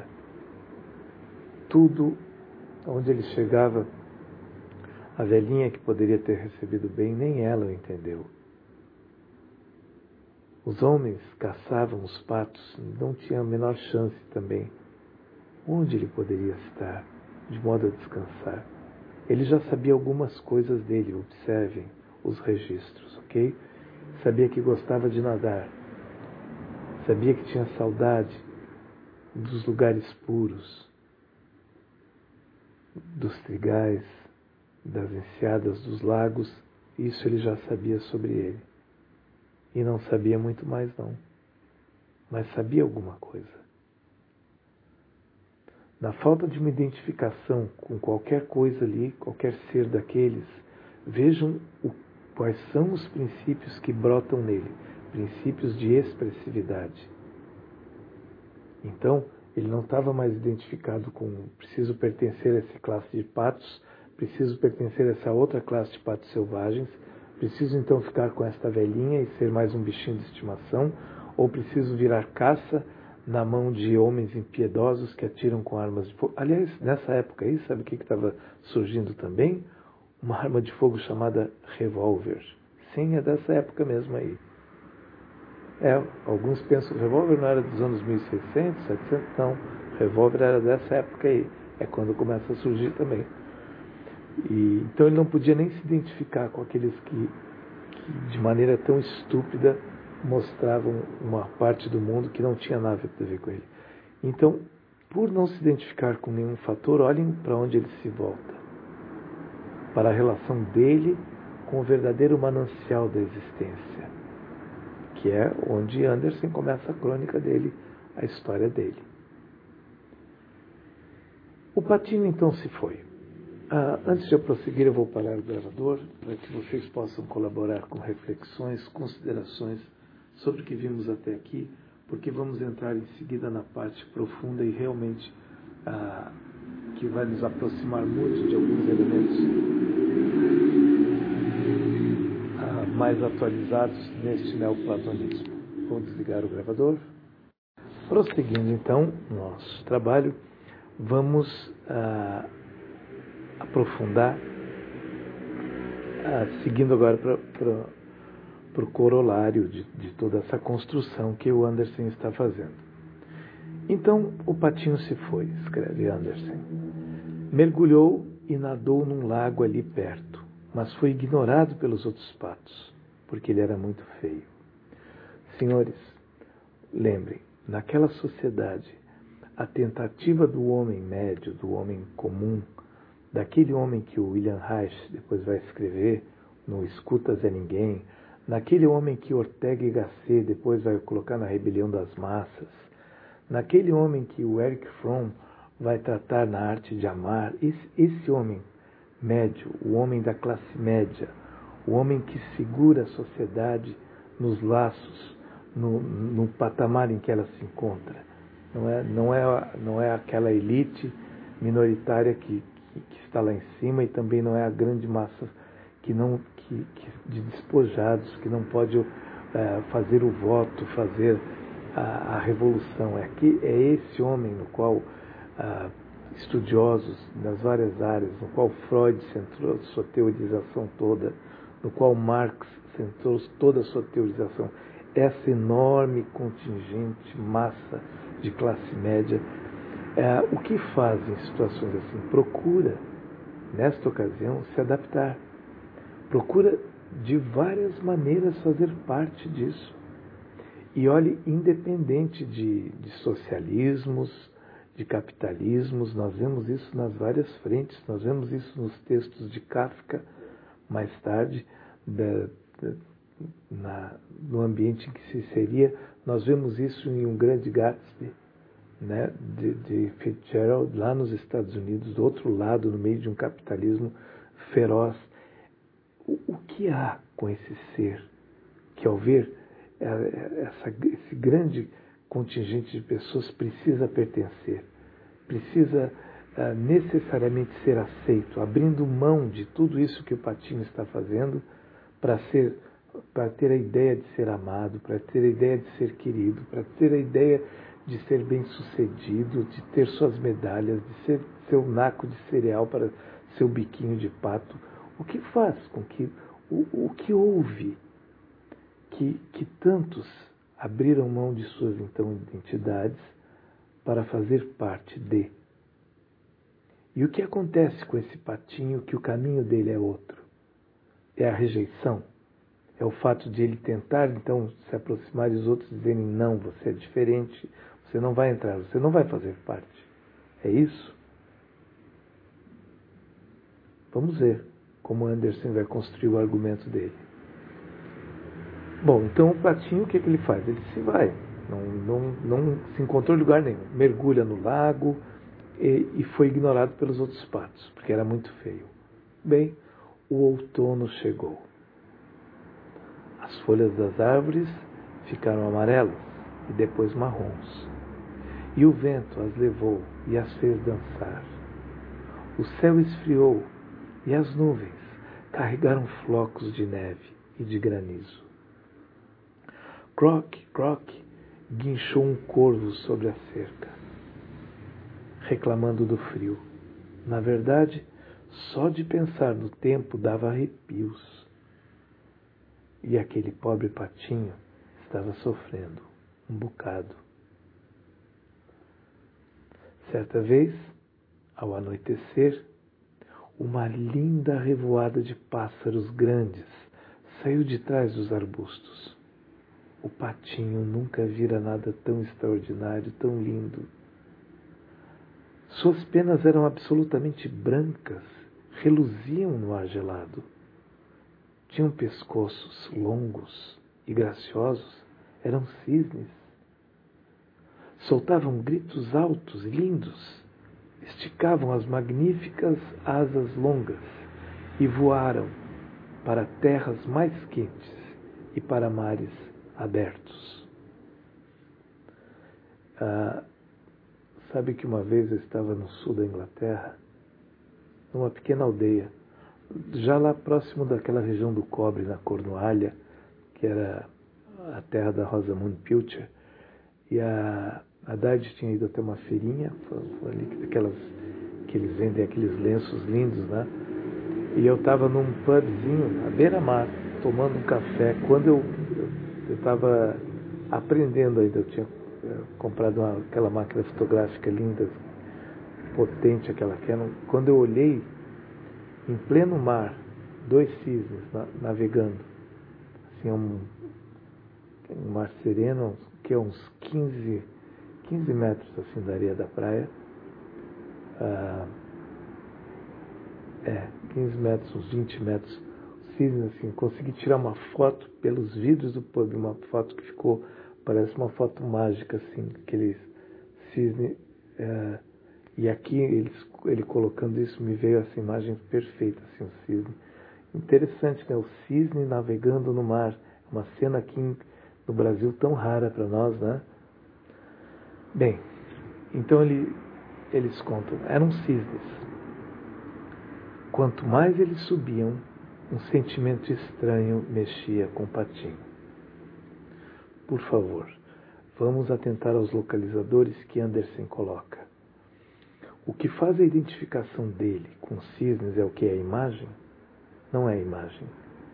Tudo onde ele chegava, a velhinha que poderia ter recebido bem, nem ela o entendeu. Os homens caçavam os patos, não tinham a menor chance também. Onde ele poderia estar, de modo a descansar? Ele já sabia algumas coisas dele, observem os registros, ok? Sabia que gostava de nadar, sabia que tinha saudade dos lugares puros, dos trigais, das enseadas, dos lagos. Isso ele já sabia sobre ele. E não sabia muito mais não, mas sabia alguma coisa. Na falta de uma identificação com qualquer coisa ali, qualquer ser daqueles, vejam quais são os princípios que brotam nele, princípios de expressividade. Então, ele não estava mais identificado com preciso pertencer a essa classe de patos, preciso pertencer a essa outra classe de patos selvagens, preciso então ficar com esta velhinha e ser mais um bichinho de estimação, ou preciso virar caça na mão de homens impiedosos que atiram com armas de fogo. Aliás, nessa época aí, sabe o que estava surgindo também? Uma arma de fogo chamada revólver. Sim, é dessa época mesmo aí. Alguns pensam que o revólver não era dos anos 1600, 700, não. O revólver era dessa época aí. É quando começa a surgir também. Então ele não podia nem se identificar com aqueles que de maneira tão estúpida mostravam uma parte do mundo que não tinha nada a ver com ele. Então, por não se identificar com nenhum fator, olhem para onde ele se volta. Para a relação dele com o verdadeiro manancial da existência, que é onde Andersen começa a crônica dele, a história dele. O patinho então se foi. Antes de eu prosseguir, eu vou parar o gravador para que vocês possam colaborar com reflexões, considerações sobre o que vimos até aqui, porque vamos entrar em seguida na parte profunda e realmente que vai nos aproximar muito de alguns elementos mais atualizados neste neoplatonismo. Vou desligar o gravador. Prosseguindo então nosso trabalho, vamos aprofundar, seguindo agora para o corolário de toda essa construção que o Andersen está fazendo. Então, o patinho se foi, escreve Andersen. Mergulhou e nadou num lago ali perto, mas foi ignorado pelos outros patos, porque ele era muito feio. Senhores, lembrem, naquela sociedade, a tentativa do homem médio, do homem comum, daquele homem que o William Reich depois vai escrever no Escutas é Ninguém, naquele homem que Ortega y Gasset depois vai colocar na Rebelião das Massas, naquele homem que o Erich Fromm vai tratar na Arte de Amar, esse homem médio, o homem da classe média, o homem que segura a sociedade nos laços, no patamar em que ela se encontra. Não é aquela elite minoritária que está lá em cima, e também não é a grande massa de despojados que não pode fazer o voto, fazer a revolução. É esse homem no qual estudiosos das várias áreas, no qual Freud centrou sua teorização toda, no qual Marx centrou toda a sua teorização, essa enorme contingente, massa de classe média, o que faz em situações assim? Procura, nesta ocasião, se adaptar. Procura, de várias maneiras, fazer parte disso. E olhe, independente de socialismos, de capitalismos, nós vemos isso nas várias frentes, nós vemos isso nos textos de Kafka, mais tarde, no ambiente em que se inseria, nós vemos isso em Um Grande Gatsby, né, de Fitzgerald, lá nos Estados Unidos, do outro lado, no meio de um capitalismo feroz. O que há com esse ser que, ao ver esse grande contingente de pessoas, precisa pertencer, precisa necessariamente ser aceito, abrindo mão de tudo isso que o patinho está fazendo para ter a ideia de ser amado, para ter a ideia de ser querido, para ter a ideia de ser bem-sucedido, de ter suas medalhas, de ser seu naco de cereal para seu biquinho de pato. O que faz com que o que houve que tantos abriram mão de suas então identidades para fazer parte de? E o que acontece com esse patinho que o caminho dele é outro? É a rejeição? É o fato de ele tentar, então, se aproximar e os outros dizerem, não, você é diferente, você não vai entrar, você não vai fazer parte. É isso? Vamos ver como Anderson vai construir o argumento dele. Bom, então o patinho, o que ele faz? Ele se vai, não se encontrou em lugar nenhum. Mergulha no lago e foi ignorado pelos outros patos, porque era muito feio. Bem, o outono chegou. As folhas das árvores ficaram amarelas e depois marrons. E o vento as levou e as fez dançar. O céu esfriou e as nuvens carregaram flocos de neve e de granizo. Croc, croc, guinchou um corvo sobre a cerca, reclamando do frio. Na verdade, só de pensar no tempo dava arrepios. E aquele pobre patinho estava sofrendo um bocado. Certa vez, ao anoitecer, uma linda revoada de pássaros grandes saiu de trás dos arbustos. O patinho nunca vira nada tão extraordinário, tão lindo. Suas penas eram absolutamente brancas, reluziam no ar gelado. Tinham pescoços longos e graciosos, eram cisnes. Soltavam gritos altos e lindos, esticavam as magníficas asas longas e voaram para terras mais quentes e para mares abertos. Sabe que uma vez eu estava no sul da Inglaterra, numa pequena aldeia, já lá próximo daquela região do cobre, na Cornualha, que era a terra da Rosamund Pilcher, e a Haddad tinha ido até uma feirinha, foi ali que eles vendem aqueles lenços lindos, né? E eu estava num pubzinho, à beira-mar, tomando um café, quando eu estava aprendendo ainda, eu tinha comprado aquela máquina fotográfica linda, potente, aquela Canon. Quando eu olhei, em pleno mar, 2 cisnes navegando, assim, um mar sereno, que é uns 15 metros assim da areia da praia, 15 metros, uns 20 metros, cisnes assim, consegui tirar uma foto pelos vidros do pub, uma foto que ficou, parece uma foto mágica assim, aqueles cisnes, e aqui ele colocando isso, me veio essa imagem perfeita, assim, o cisne. Interessante, né? O cisne navegando no mar, uma cena aqui no Brasil tão rara para nós, né? Bem, então eles contam, eram cisnes. Quanto mais eles subiam, um sentimento estranho mexia com o patinho. Por favor, vamos atentar aos localizadores que Anderson coloca. O que faz a identificação dele com cisnes é o que? É a imagem? Não é a imagem.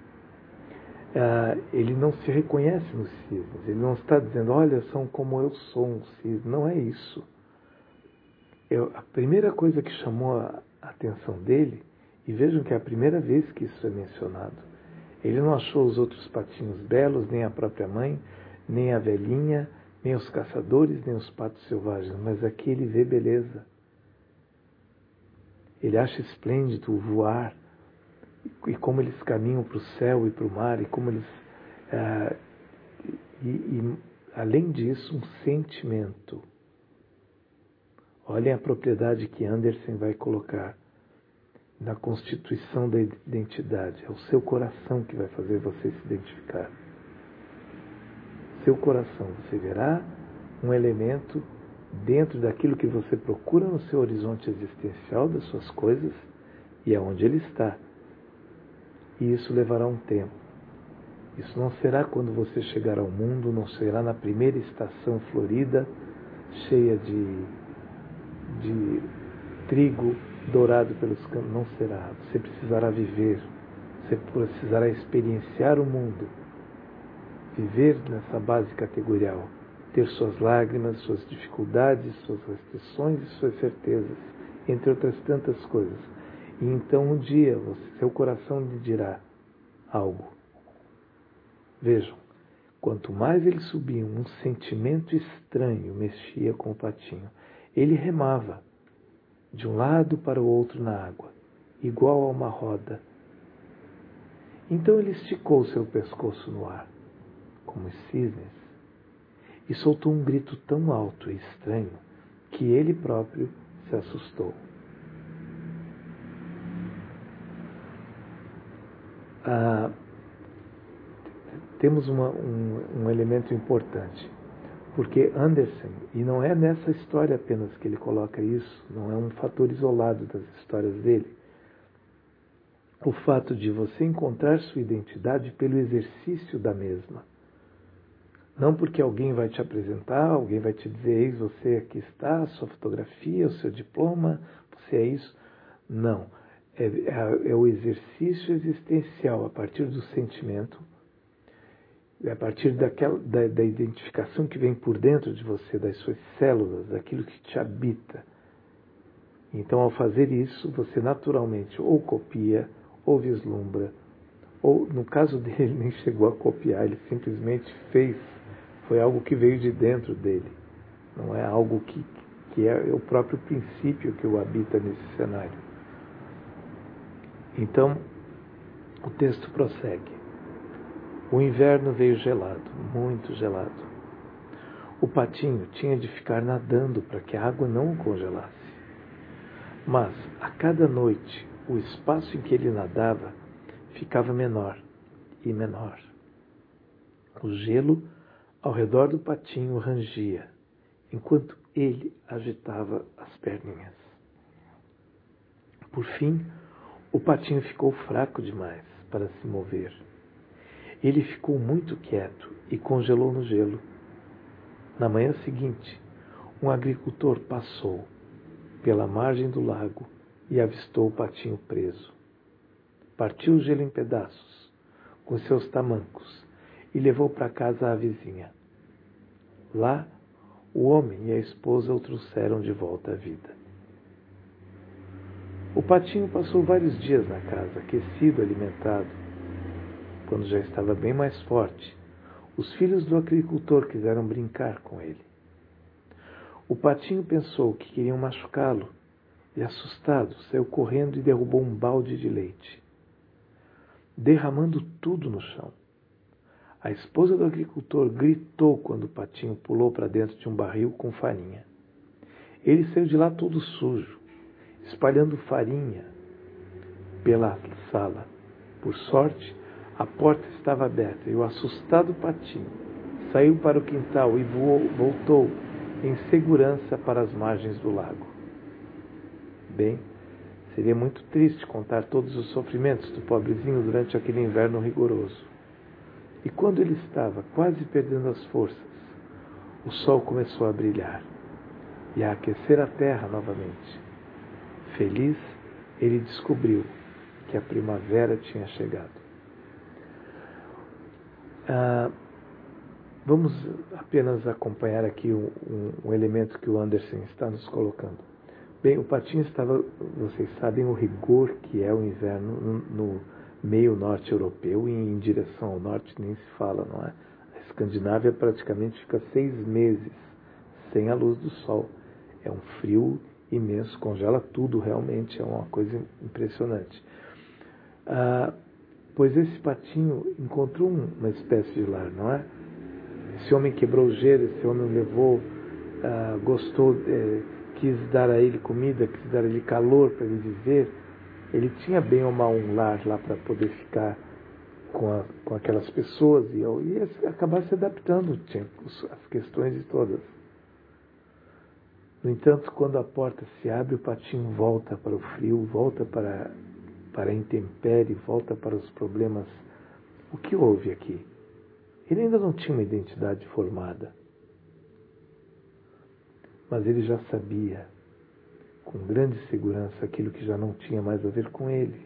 Ele não se reconhece nos cisnes. Ele não está dizendo, olha, são como eu sou um cisne. Não é isso. A primeira coisa que chamou a atenção dele, e vejam que é a primeira vez que isso é mencionado, ele não achou os outros patinhos belos, nem a própria mãe, nem a velhinha, nem os caçadores, nem os patos selvagens, mas aqui ele vê beleza. Ele acha esplêndido o voar, e como eles caminham para o céu e para o mar, e como eles... além disso, um sentimento. Olhem a propriedade que Anderson vai colocar na constituição da identidade. É o seu coração que vai fazer você se identificar. Seu coração, você verá um elemento dentro daquilo que você procura no seu horizonte existencial, das suas coisas, e aonde ele está. E isso levará um tempo. Isso não será quando você chegar ao mundo, não será na primeira estação florida, cheia de trigo dourado pelos campos. Não será. Você precisará viver, você precisará experienciar o mundo, viver nessa base categorial, ter suas lágrimas, suas dificuldades, suas restrições e suas certezas, entre outras tantas coisas. E então um dia seu coração lhe dirá algo. Vejam, quanto mais eles subiam, um sentimento estranho mexia com o patinho. Ele remava de um lado para o outro na água, igual a uma roda. Então ele esticou seu pescoço no ar, como os cisnes, e soltou um grito tão alto e estranho que ele próprio se assustou. Temos um elemento importante, porque Andersen, e não é nessa história apenas que ele coloca isso, não é um fator isolado das histórias dele, o fato de você encontrar sua identidade pelo exercício da mesma. Não porque alguém vai te apresentar, alguém vai te dizer, eis você, aqui está, a sua fotografia, o seu diploma, você é isso. Não. É o exercício existencial a partir do sentimento, a partir da identificação que vem por dentro de você, das suas células, daquilo que te habita. Então, ao fazer isso, você naturalmente ou copia, ou vislumbra, ou, no caso dele, nem chegou a copiar, ele simplesmente fez. Foi algo que veio de dentro dele. Não é algo que é o próprio princípio que o habita nesse cenário. Então, o texto prossegue. O inverno veio gelado, muito gelado. O patinho tinha de ficar nadando para que a água não o congelasse. Mas, a cada noite, o espaço em que ele nadava ficava menor e menor. O gelo ao redor do patinho rangia, enquanto ele agitava as perninhas. Por fim, o patinho ficou fraco demais para se mover. Ele ficou muito quieto e congelou no gelo. Na manhã seguinte, um agricultor passou pela margem do lago e avistou o patinho preso. Partiu o gelo em pedaços, com seus tamancos, e levou para casa a vizinha. Lá, o homem e a esposa o trouxeram de volta à vida. O patinho passou vários dias na casa, aquecido, alimentado. Quando já estava bem mais forte, os filhos do agricultor quiseram brincar com ele. O patinho pensou que queriam machucá-lo e, assustado, saiu correndo e derrubou um balde de leite, derramando tudo no chão. A esposa do agricultor gritou quando o patinho pulou para dentro de um barril com farinha. Ele saiu de lá todo sujo, espalhando farinha pela sala. Por sorte, a porta estava aberta e o assustado patinho saiu para o quintal e voltou em segurança para as margens do lago. Bem, seria muito triste contar todos os sofrimentos do pobrezinho durante aquele inverno rigoroso. E quando ele estava quase perdendo as forças, o sol começou a brilhar e a aquecer a terra novamente. Feliz, ele descobriu que a primavera tinha chegado. Vamos apenas acompanhar aqui um elemento que o Andersen está nos colocando. Bem, o patinho estava, vocês sabem, o rigor que é o inverno no meio norte europeu e em direção ao norte nem se fala, não é? A Escandinávia praticamente fica 6 meses sem a luz do sol. É um frio imenso, congela tudo realmente, é uma coisa impressionante. Pois esse patinho encontrou uma espécie de lar, não é? Esse homem quebrou o gelo, esse homem levou, gostou, quis dar a ele comida, quis dar a ele calor para ele viver. Ele tinha bem ou mal um lar lá para poder ficar com aquelas pessoas e acabar se adaptando, tinha as questões de todas. No entanto, quando a porta se abre, o patinho volta para o frio, volta para a intempérie, volta para os problemas. O que houve aqui? Ele ainda não tinha uma identidade formada, mas ele já sabia, com grande segurança, aquilo que já não tinha mais a ver com ele.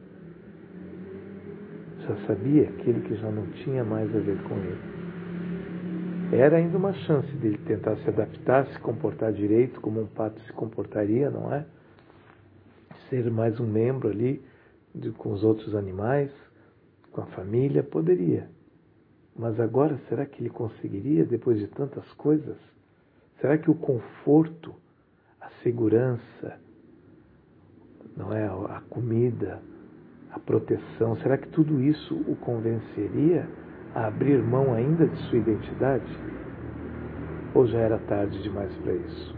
Já sabia aquilo que já não tinha mais a ver com ele. Era ainda uma chance dele tentar se adaptar, se comportar direito, como um pato se comportaria, não é? Ser mais um membro ali com os outros animais, com a família, poderia. Mas agora, será que ele conseguiria, depois de tantas coisas? Será que o conforto, a segurança, não é, a comida, a proteção, será que tudo isso o convenceria a abrir mão ainda de sua identidade? Ou já era tarde demais para isso?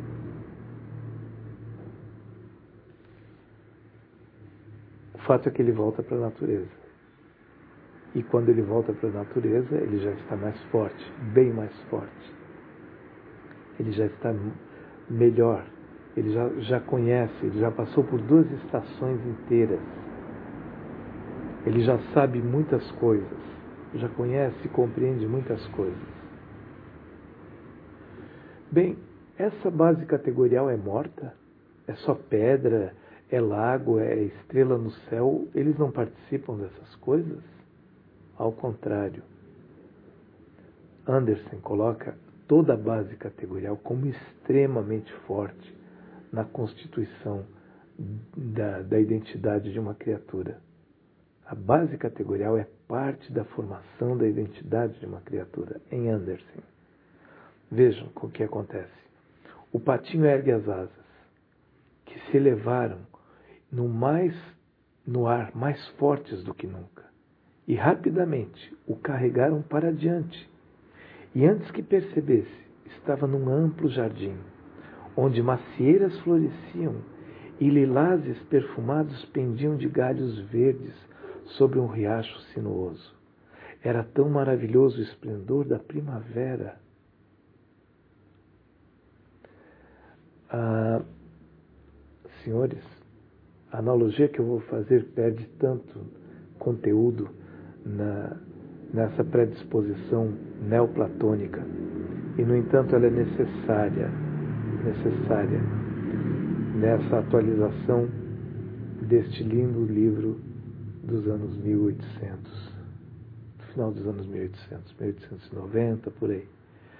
O fato é que ele volta para a natureza. E quando ele volta para a natureza, ele já está mais forte, bem mais forte. Ele já está melhor. Ele já conhece, ele já passou por 2 estações inteiras. Ele já sabe muitas coisas. Já conhece e compreende muitas coisas. Bem, essa base categorial é morta? É só pedra? É lago? É estrela no céu? Eles não participam dessas coisas? Ao contrário, Anderson coloca toda a base categorial como extremamente forte na constituição da identidade de uma criatura. A base categorial é parte da formação da identidade de uma criatura, em Anderson. Vejam o que acontece. O patinho ergue as asas, que se elevaram no ar mais fortes do que nunca. E rapidamente o carregaram para diante. E antes que percebesse, estava num amplo jardim, onde macieiras floresciam e lilazes perfumados pendiam de galhos verdes sobre um riacho sinuoso. Era tão maravilhoso o esplendor da primavera. Senhores, a analogia que eu vou fazer perde tanto conteúdo nessa predisposição neoplatônica, e no entanto ela é necessária nessa atualização deste lindo livro dos anos 1800, do final dos anos 1800, 1890, por aí.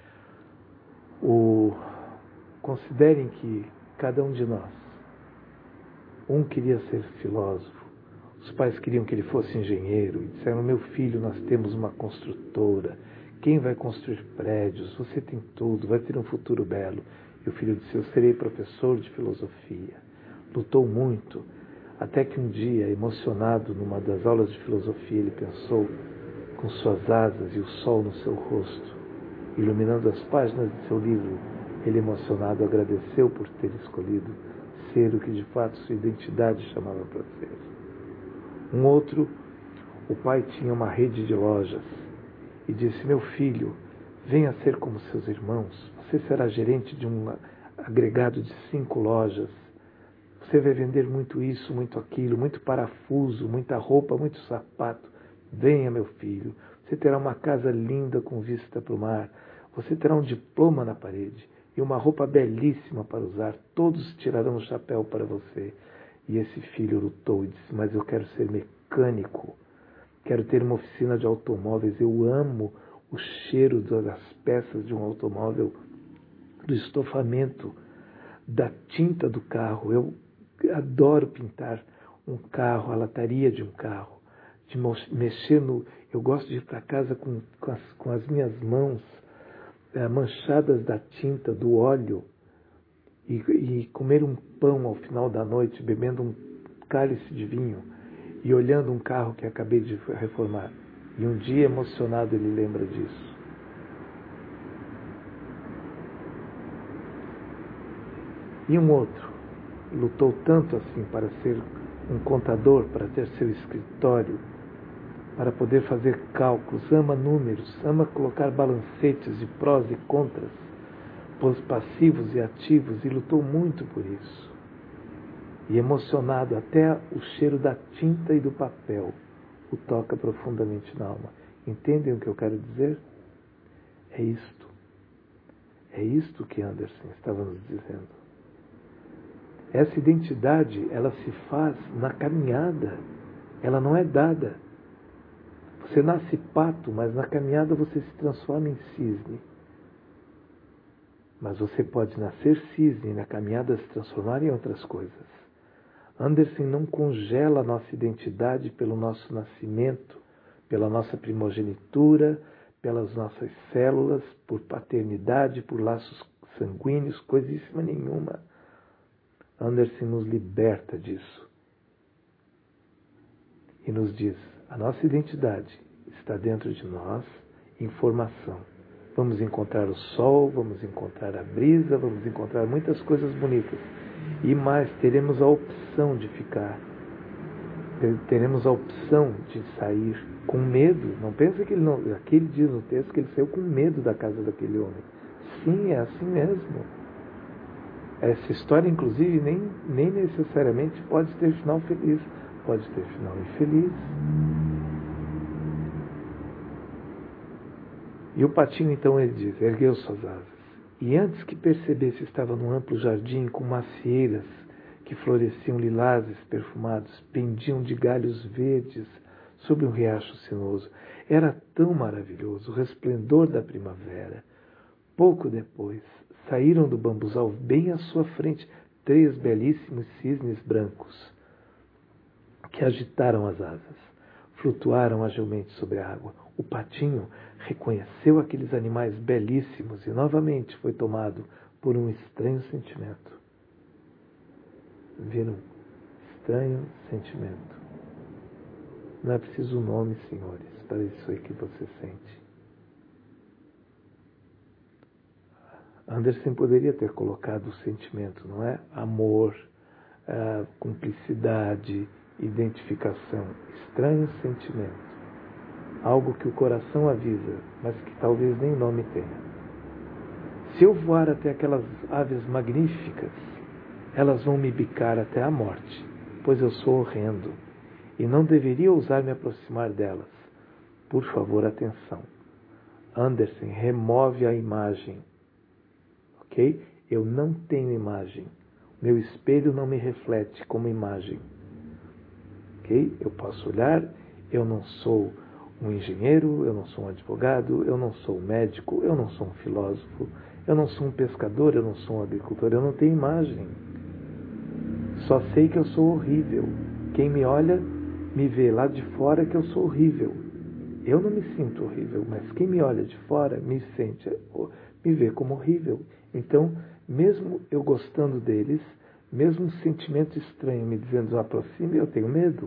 Considerem que cada um de nós, um queria ser filósofo, os pais queriam que ele fosse engenheiro e disseram: meu filho, nós temos uma construtora, quem vai construir prédios? Você tem tudo, vai ter um futuro belo. E o filho disse: eu serei professor de filosofia. Lutou muito, até que um dia, emocionado numa das aulas de filosofia, ele pensou, com suas asas e o sol no seu rosto, iluminando as páginas de seu livro, ele, emocionado, agradeceu por ter escolhido ser o que de fato sua identidade chamava para ser. Um outro, o pai tinha uma rede de lojas e disse: meu filho, venha ser como seus irmãos, você será gerente de um agregado de 5 lojas, você vai vender muito isso, muito aquilo, muito parafuso, muita roupa, muito sapato. Venha, meu filho, você terá uma casa linda com vista para o mar, você terá um diploma na parede e uma roupa belíssima para usar, todos tirarão o chapéu para você. E esse filho lutou e disse: mas eu quero ser mecânico, quero ter uma oficina de automóveis, eu amo o cheiro das peças de um automóvel, do estofamento, da tinta do carro, eu adoro pintar um carro, a lataria de um carro, de mexer eu gosto de ir para casa com as minhas mãos manchadas da tinta, do óleo, e comer um pão ao final da noite, bebendo um cálice de vinho e olhando um carro que acabei de reformar. E um dia, emocionado, ele lembra disso. E um outro lutou tanto assim para ser um contador, para ter seu escritório, para poder fazer cálculos, ama números, ama colocar balancetes de prós e contras, passivos e ativos, e lutou muito por isso. E emocionado, até o cheiro da tinta e do papel o toca profundamente na alma. Entendem o que eu quero dizer? É isto. É isto que Anderson estava nos dizendo. Essa identidade, ela se faz na caminhada. Ela não é dada. Você nasce pato, mas na caminhada você se transforma em cisne. Mas você pode nascer cisne e na caminhada se transformar em outras coisas. Anderson não congela a nossa identidade pelo nosso nascimento, pela nossa primogenitura, pelas nossas células, por paternidade, por laços sanguíneos, coisíssima nenhuma. Anderson nos liberta disso. E nos diz, a nossa identidade está dentro de nós, em formação. Vamos encontrar o sol, vamos encontrar a brisa, vamos encontrar muitas coisas bonitas. E mais, teremos a opção de ficar. Teremos a opção de sair com medo. Não pensa que ele não... Aqui ele diz no texto que ele saiu com medo da casa daquele homem. Sim, é assim mesmo. Essa história, inclusive, nem necessariamente pode ter final feliz. Pode ter final infeliz. E o patinho, então, ele diz, ergueu suas asas. E antes que percebesse, estava num amplo jardim com macieiras que floresciam lilazes perfumados, pendiam de galhos verdes sobre um riacho sinuoso. Era tão maravilhoso o resplendor da primavera. Pouco depois, saíram do bambuzal bem à sua frente 3 belíssimos cisnes brancos que agitaram as asas, flutuaram agilmente sobre a água. O patinho reconheceu aqueles animais belíssimos e novamente foi tomado por um estranho sentimento. Viram? Estranho sentimento. Não é preciso nome, senhores, para isso aí que você sente. Anderson poderia ter colocado o sentimento, não é? Amor, cumplicidade, identificação. Estranho sentimento. Algo que o coração avisa, mas que talvez nem nome tenha. Se eu voar até aquelas aves magníficas, elas vão me bicar até a morte, pois eu sou horrendo e não deveria ousar me aproximar delas. Por favor, atenção. Anderson remove a imagem. Ok? Eu não tenho imagem. Meu espelho não me reflete como imagem. Ok? Eu posso olhar, eu não sou um engenheiro, eu não sou um advogado, eu não sou um médico, eu não sou um filósofo, eu não sou um pescador, eu não sou um agricultor, eu não tenho imagem. Só sei que eu sou horrível. Quem me olha, me vê lá de fora que eu sou horrível. Eu não me sinto horrível, mas quem me olha de fora me vê como horrível. Então, mesmo eu gostando deles, mesmo um sentimento estranho me dizendo aproxime, eu tenho medo.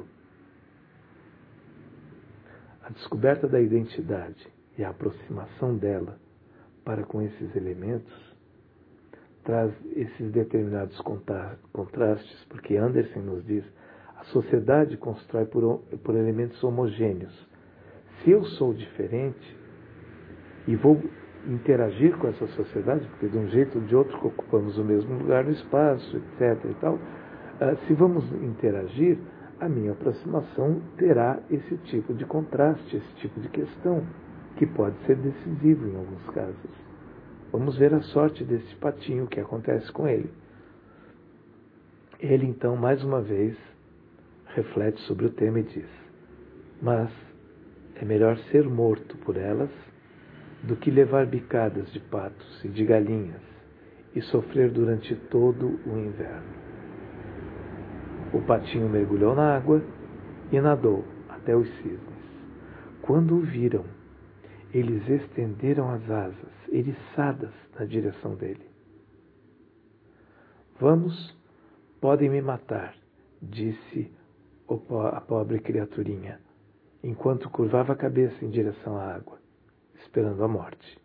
A descoberta da identidade e a aproximação dela para com esses elementos traz esses determinados contrastes, porque Anderson nos diz, a sociedade constrói por elementos homogêneos. Se eu sou diferente e vou interagir com essa sociedade, porque de um jeito ou de outro ocupamos o mesmo lugar no espaço, etc. e tal, se vamos interagir, a minha aproximação terá esse tipo de contraste, esse tipo de questão, que pode ser decisivo em alguns casos. Vamos ver a sorte desse patinho, o que acontece com ele. Ele, então, mais uma vez, reflete sobre o tema e diz, mas é melhor ser morto por elas do que levar bicadas de patos e de galinhas e sofrer durante todo o inverno. O patinho mergulhou na água e nadou até os cisnes. Quando o viram, eles estenderam as asas, eriçadas na direção dele. Vamos, podem me matar, disse a pobre criaturinha, enquanto curvava a cabeça em direção à água, esperando a morte.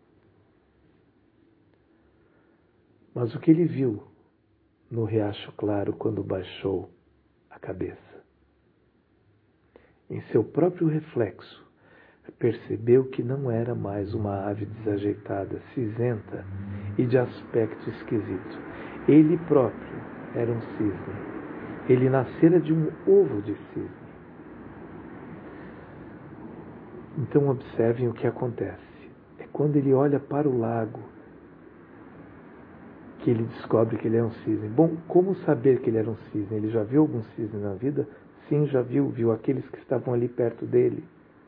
Mas o que ele viu no riacho claro quando baixou a cabeça? Em seu próprio reflexo, percebeu que não era mais uma ave desajeitada, cinzenta e de aspecto esquisito. Ele próprio era um cisne. Ele nascera de um ovo de cisne. Então observem o que acontece. É quando ele olha para o lago que ele descobre que ele é um cisne. Bom, como saber que ele era um cisne? Ele já viu algum cisne na vida? Sim, já viu. Viu aqueles que estavam ali perto dele.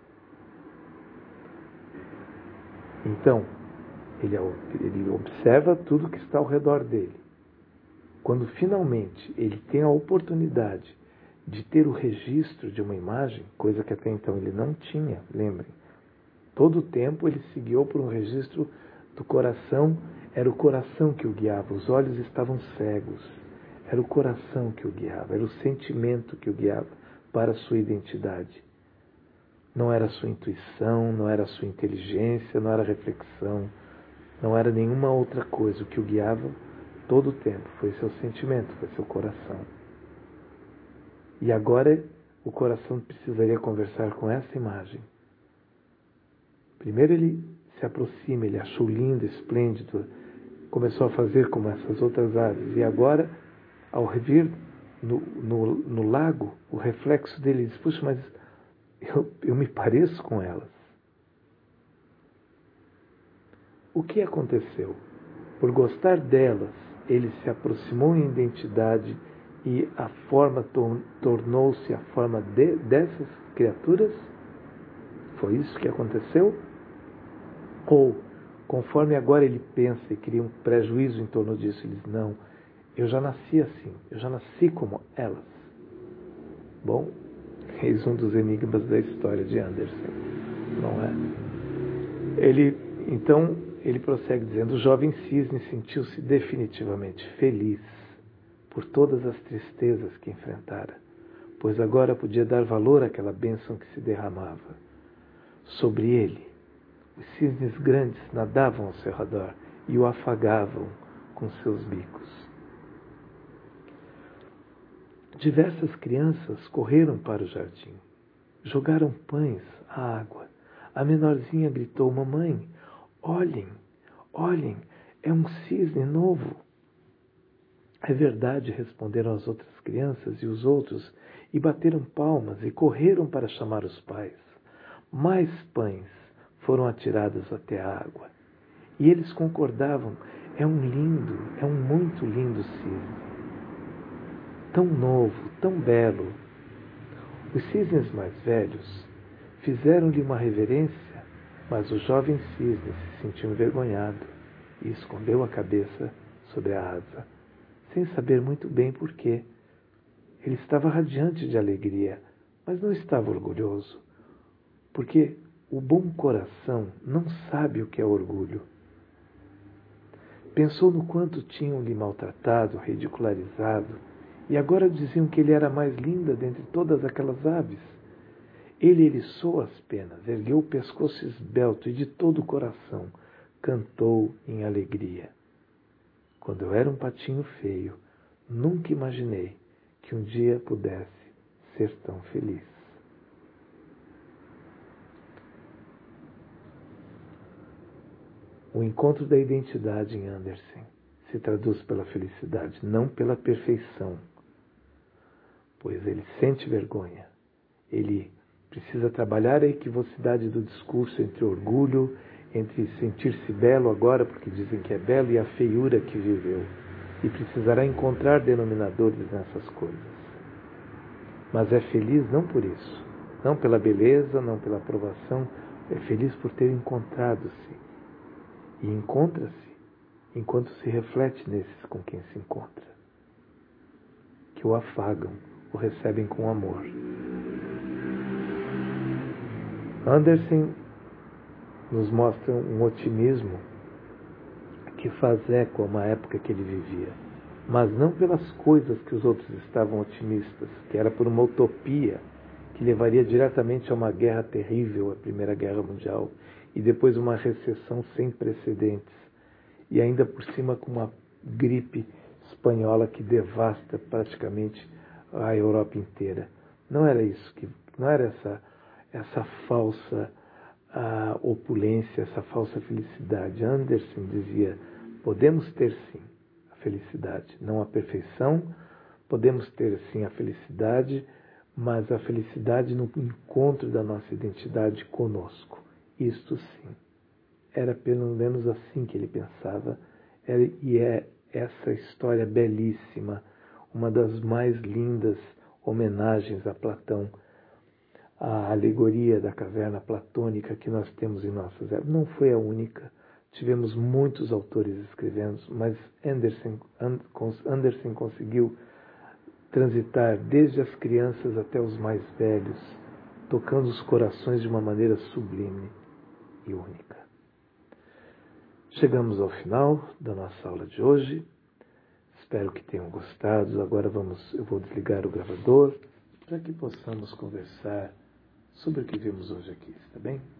Então, ele observa tudo que está ao redor dele. Quando finalmente ele tem a oportunidade de ter o registro de uma imagem, coisa que até então ele não tinha, lembrem. Todo o tempo ele se guiou por um registro do coração, era o coração que o guiava, os olhos estavam cegos. Era o coração que o guiava, era o sentimento que o guiava para a sua identidade. Não era a sua intuição, não era a sua inteligência, não era a reflexão, não era nenhuma outra coisa. O que o guiava todo o tempo foi seu sentimento, foi seu coração. E agora o coração precisaria conversar com essa imagem. Primeiro ele se aproxima, ele achou lindo, esplêndido, começou a fazer como essas outras aves. E agora, ao vir no lago, o reflexo dele diz, puxa, mas eu me pareço com elas. O que aconteceu? Por gostar delas, ele se aproximou em identidade e a forma tornou-se a forma dessas criaturas? Foi isso que aconteceu? Ou, conforme agora ele pensa e cria um prejuízo em torno disso, ele diz, não, eu já nasci assim, eu já nasci como elas. Bom, eis um dos enigmas da história de Andersen, não é? Ele prossegue dizendo, o jovem cisne sentiu-se definitivamente feliz por todas as tristezas que enfrentara, pois agora podia dar valor àquela bênção que se derramava sobre ele. Os cisnes grandes nadavam ao seu redor e o afagavam com seus bicos. Diversas crianças correram para o jardim. Jogaram pães à água. A menorzinha gritou, mamãe, olhem, olhem, é um cisne novo. É verdade, responderam as outras crianças e os outros, e bateram palmas e correram para chamar os pais. Mais pães foram atirados até a água. E eles concordavam, é um muito lindo cisne. Tão novo, tão belo. Os cisnes mais velhos fizeram-lhe uma reverência, mas o jovem cisne se sentiu envergonhado e escondeu a cabeça sobre a asa, sem saber muito bem por quê. Ele estava radiante de alegria, mas não estava orgulhoso, porque o bom coração não sabe o que é orgulho. Pensou no quanto tinham-lhe maltratado, ridicularizado, e agora diziam que ele era a mais linda dentre todas aquelas aves. Ele eriçou as penas, ergueu o pescoço esbelto e de todo o coração cantou em alegria. Quando eu era um patinho feio, nunca imaginei que um dia pudesse ser tão feliz. O encontro da identidade em Andersen se traduz pela felicidade, não pela perfeição, pois ele sente vergonha. Ele precisa trabalhar a equivocidade do discurso entre orgulho, entre sentir-se belo agora, porque dizem que é belo, e a feiura que viveu. E precisará encontrar denominadores nessas coisas. Mas é feliz não por isso, não pela beleza, não pela aprovação, é feliz por ter encontrado-se. E encontra-se enquanto se reflete nesses com quem se encontra, que o afagam, o recebem com amor. Andersen nos mostra um otimismo que faz eco a uma época que ele vivia, mas não pelas coisas que os outros estavam otimistas, que era por uma utopia que levaria diretamente a uma guerra terrível, a Primeira Guerra Mundial, e depois uma recessão sem precedentes, e ainda por cima com uma gripe espanhola que devasta praticamente a Europa inteira. Não era isso, não era essa falsa a opulência, essa falsa felicidade. Anderson dizia, podemos ter sim a felicidade, não a perfeição, podemos ter sim a felicidade, mas a felicidade no encontro da nossa identidade conosco. Isto sim. Era pelo menos assim que ele pensava, e é essa história belíssima, uma das mais lindas homenagens a Platão, a alegoria da caverna platônica que nós temos em nossas épocas. Não foi a única, tivemos muitos autores escrevendo, mas Anderson conseguiu transitar desde as crianças até os mais velhos, tocando os corações de uma maneira sublime e única. Chegamos ao final da nossa aula de hoje. Espero que tenham gostado. Agora eu vou desligar o gravador para que possamos conversar sobre o que vimos hoje aqui, está bem?